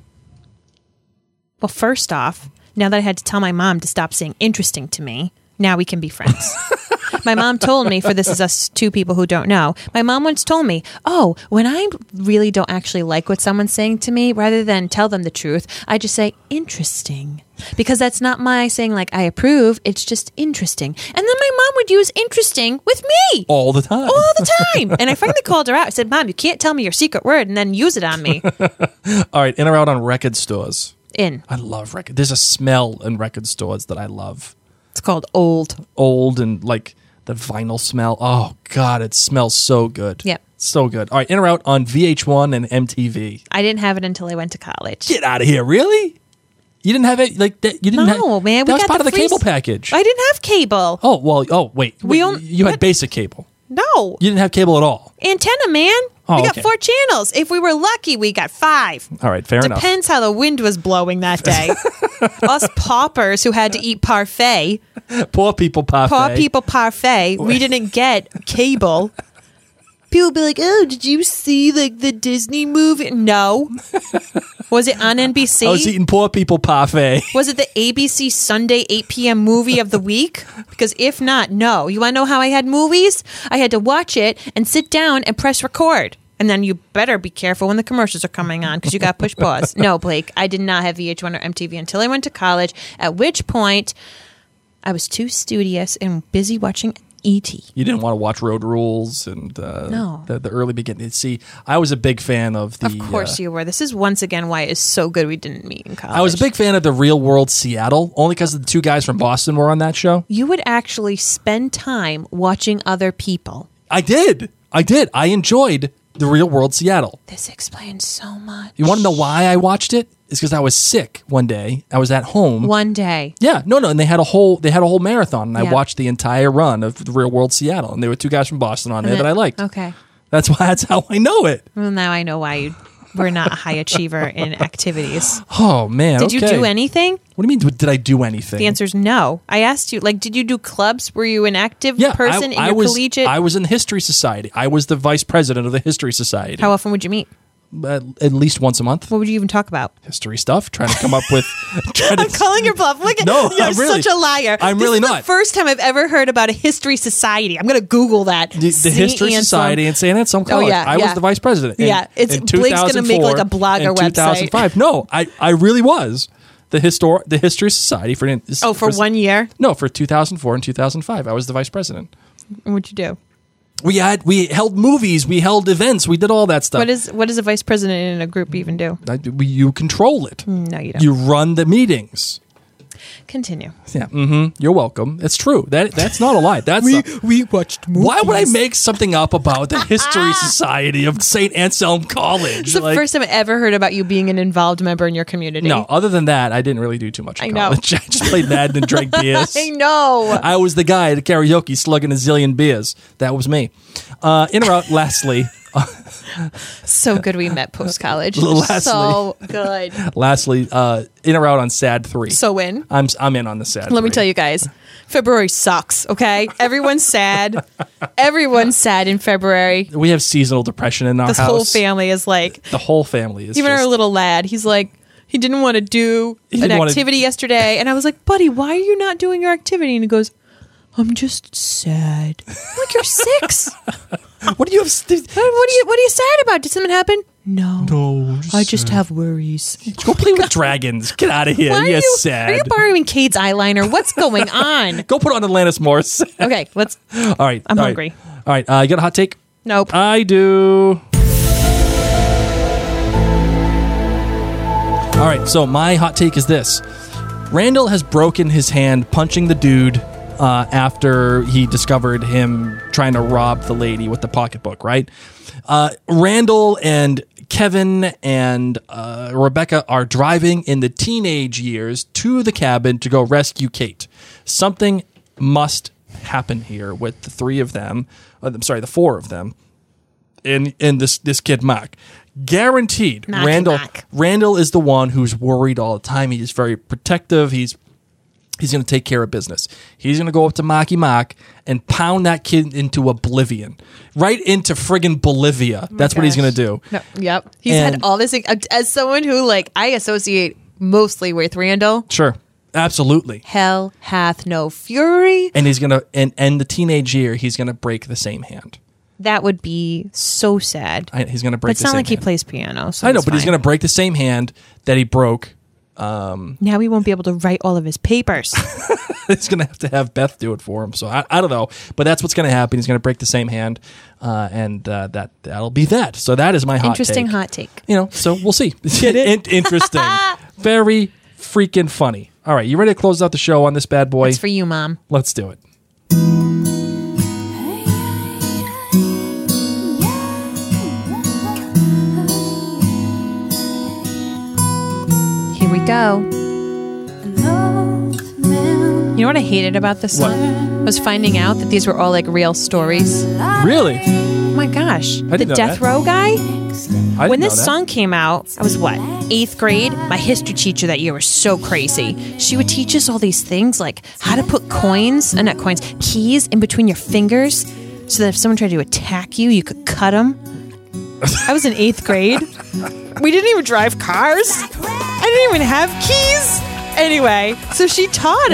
Well, first off, now that I had to tell my mom to stop saying interesting to me, now we can be friends. My mom told me, for this is us two people who don't know, my mom once told me, oh, when I really don't actually like what someone's saying to me, rather than tell them the truth, I just say interesting. Because that's not my saying like I approve, it's just interesting. And then my mom would use interesting with me. All the time. All the time. And I finally called her out. I said, Mom, you can't tell me your secret word and then use it on me. All right, in or out on record stores? In. I love record. There's a smell in record stores that I love. It's called old. Old and like the vinyl smell. Oh God, it smells so good. Yep. So good. All right, in or out on V H one and M T V? I didn't have it until I went to college. Get out of here! Really? You didn't have it like that? You didn't have? No, man. That We was got part the of the free cable s- package. I didn't have cable. oh well. Oh wait. We wait, own- you had what? basic cable. No. You didn't have cable at all. Antenna, man. Oh, we got okay. four channels. If we were lucky, we got five. All right, fair enough. Depends how the wind was blowing that day. Us paupers who had to eat parfait, Poor people parfait. poor people parfait, we didn't get cable. People be like, "Oh, did you see like the Disney movie?" No. Was it on N B C? I was eating poor people parfait. Was it the A B C Sunday eight p.m. movie of the week? Because if not, no. You want to know how I had movies? I had to watch it and sit down and press record. And then you better be careful when the commercials are coming on because you got to push pause. No, Blake, I did not have V H one or M T V until I went to college, at which point I was too studious and busy watching E T You didn't want to watch Road Rules and uh, No. the, the early beginning. See, I was a big fan of the. Of course uh, you were. This is once again why it's so good we didn't meet in college. I was a big fan of the Real World Seattle, only because the two guys from Boston were on that show. You would actually spend time watching other people. I did. I did. I enjoyed the Real World Seattle. This explains so much. You want to know why I watched it? It's because I was sick one day. I was at home. One day. Yeah, no, no, and they had a whole they had a whole marathon, and I Yeah. watched the entire run of the Real World Seattle, and there were two guys from Boston on there And that I then- liked. Okay. That's why. That's how I know it. Well, now I know why you were not a high achiever in activities. Oh man! Did you okay. do anything? What do you mean? Did I do anything? The answer is no. I asked you, like, did you do clubs? Were you an active yeah, person I, in I your was, collegiate? I was in the History Society. I was the vice president of the History Society. How often would you meet? At, at least once a month. What would you even talk about? History stuff. Trying to come up with. trying to, I'm calling your bluff. Look at No, you're I'm really- such a liar. I'm This really is the not. first time I've ever heard about a history society. I'm going to Google that. the, the Saint History Anselm. Society in Saint Anselm College. yeah, I yeah. was the vice president. In, Yeah, it's- in Blake's gonna make, like, a two thousand four blogger and website. two thousand five. No, I, I really was the histor- the History Society for. Oh, for one year? No, for two thousand four and two thousand five. I was the vice president. What'd you do? We had we held movies, we held events, we did all that stuff. What is what does a vice president in a group even do? I, we, you control it. No, you don't. You run the meetings. Continue. Yeah, mm-hmm. You're welcome. It's true. That that's not a lie. That's a- we watched movies. why would I make something up about the History Society of Saint Anselm College? It's the Like- first time I ever heard about you being an involved member in your community. No, other than that, I didn't really do too much in I know. college. I just played Madden and drank beers. I know. I was the guy at karaoke slugging a zillion beers. That was me. Uh, in or out, lastly, So good we met post college. Lastly. So good. lastly, uh, in or out on Sad three. So in. I'm I'm in on the Sad. Let me three. tell you guys, February sucks, okay? Everyone's sad. Everyone's sad in February. we have seasonal depression in our This house. whole family is like, The whole family is even just, our little lad, he's like, he didn't want to do He an didn't wanna- activity yesterday. And I was like, buddy, why are you not doing your activity? And he goes, I'm just sad. I'm like, you're six. What do you have? St- What are you What are you sad about? Did something happen? No. no, I just have worries. go play with dragons. Get out of here. Why are You're you, sad. Are you borrowing Kate's eyeliner? What's going on? Go put on Alanis Morris. Okay, let's. all right. I'm all right. hungry. All right. Uh, you got a hot take? Nope. I do. All right, so my hot take is this. Randall has broken his hand punching the dude uh, after he discovered him trying to rob the lady with the pocketbook, right? Uh, Randall and Kevin and uh, Rebecca are driving in the teenage years to the cabin to go rescue Kate. Something must happen here with the three of them. Uh, I'm sorry, the four of them, and and this this kid Mac. Guaranteed, Mac Randall. Mac. Randall is the one who's worried all the time. He's very protective. He's he's going to take care of business. He's going to go up to Maki Mac and pound that kid into oblivion, right into friggin' Bolivia. Oh That's what he's going to do. No, yep. He's And- had all this as someone who like I associate mostly with Randall. Sure, absolutely. Hell hath no fury. And he's gonna and and the teenage year, he's going to break the same hand. That would be so sad. I, he's going to But break. it's the not same like he hand. plays piano. So I know, it's but he's fine. going to break the same hand that he broke. Now he won't be able to write all of his papers. He's going to have to have Beth do it for him. So I, I don't know, but that's what's going to happen. He's going to break the same hand, uh, and uh, that that'll be that. So that is my hot Interesting take. hot take. You know, so we'll see. Get it? Interesting. Very freaking funny. All right, you ready to close out the show on this bad boy? It's for you, Mom. Let's do it. Here we go. You know what I hated about this What? song? Was finding out that these were all like real stories. Really? Oh my gosh. I The didn't know Death that. Row guy? I didn't When know this that. song came out, I was what? Eighth grade? My history teacher that year was so crazy. She would teach us all these things like how to put coins, uh, not coins, keys in between your fingers so that if someone tried to attack you, you could cut them. I was in eighth grade. We didn't even drive cars. I didn't even have keys. Anyway, so she taught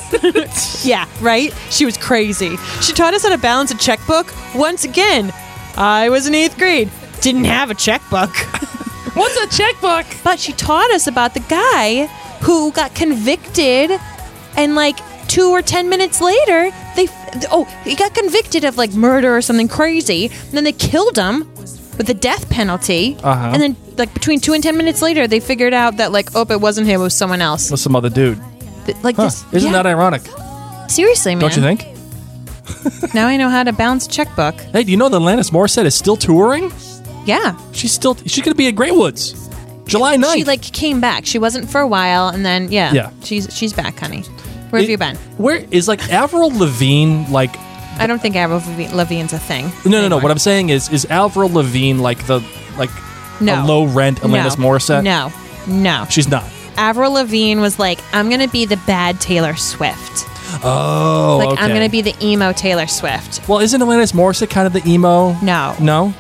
us. Yeah, right? She was crazy. She taught us how to balance a checkbook. Once again, I was in eighth grade. Didn't have a checkbook. What's a checkbook? But she taught us about the guy who got convicted and like two or ten minutes later, they, oh, he got convicted of like murder or something crazy. And then they killed him with the death penalty. Uh-huh. And then like between two and ten minutes later, they figured out that like, oh, it wasn't him, it was someone else. With some other dude. Th- Like Huh. this. Isn't yeah. that ironic? Seriously, man. Don't you think? Now I know how to balance a checkbook. Hey, do you know that Alanis Morissette is still touring? Yeah. She's still she's going to be at Great Woods, July ninth. She like came back. She wasn't for a while, and then yeah, Yeah. she's she's back, honey. Where have It- you been? Where is like Avril Lavigne like? I don't think Avril Lavigne- Lavigne's a thing. No, no, no. anymore. What I'm saying is, is Avril Lavigne like the like No. a low rent Alanis no. Morissette? No, no. She's not. Avril Lavigne was like, I'm gonna be the bad Taylor Swift. Oh, Like okay. I'm gonna be the emo Taylor Swift. Well, isn't Alanis Morissette kind of the emo? No, No.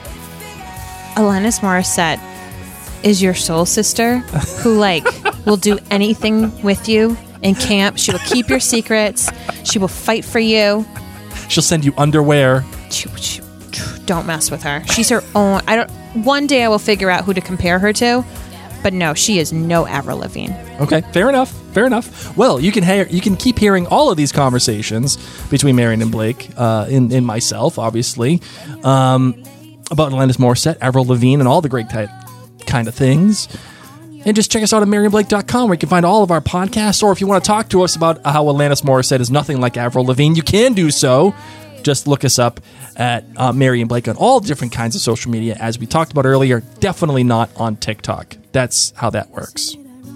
Alanis Morissette is your soul sister who like will do anything with you in camp. She will keep your secrets. She will fight for you. She'll send you underwear. She- she- Don't mess with her. She's her own. I don't. One day I will figure out who to compare her to, but no, she is no Avril Lavigne. Okay, fair enough. Fair enough. Well, you can hear, you can keep hearing all of these conversations between Marion and Blake, uh, in in myself, obviously, um, about Alanis Morissette, Avril Lavigne, and all the great type kind of things. And just check us out at marion blake dot com where you can find all of our podcasts. Or if you want to talk to us about how Alanis Morissette is nothing like Avril Lavigne, you can do so. Just look us up at uh, Marion Blake on all different kinds of social media. As we talked about earlier, definitely not on TikTok. That's how that works.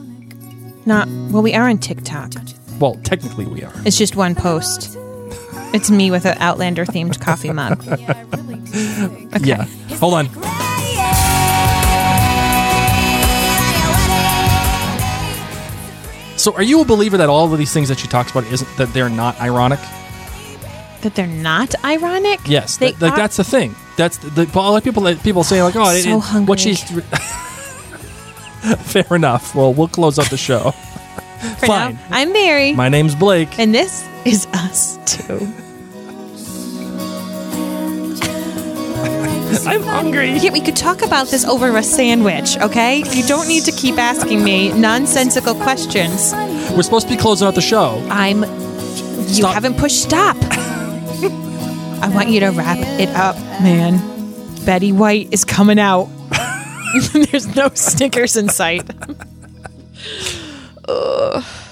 Not well. We are on TikTok. Well, technically we are. It's just one post. It's me with an Outlander themed coffee mug. Okay. Yeah. Hold on. So are you a believer that all of these things that she talks about isn't that they're not ironic? That they're not ironic. Yes. they that- like are- that's the thing. That's the, the a lot of people like people say like, oh, it, So it- hungry. what she's fair enough. Well, we'll close out the show. For Fine. now, I'm Mary, My name's Blake. and this is us too. I'm hungry. Yeah, we could talk about this over a sandwich, okay? You don't need to keep asking me nonsensical questions. We're supposed to be closing out the show. I'm. You Stop. haven't pushed stop. I want you to wrap it up, man. Betty White is coming out. There's no Snickers in sight. Ugh.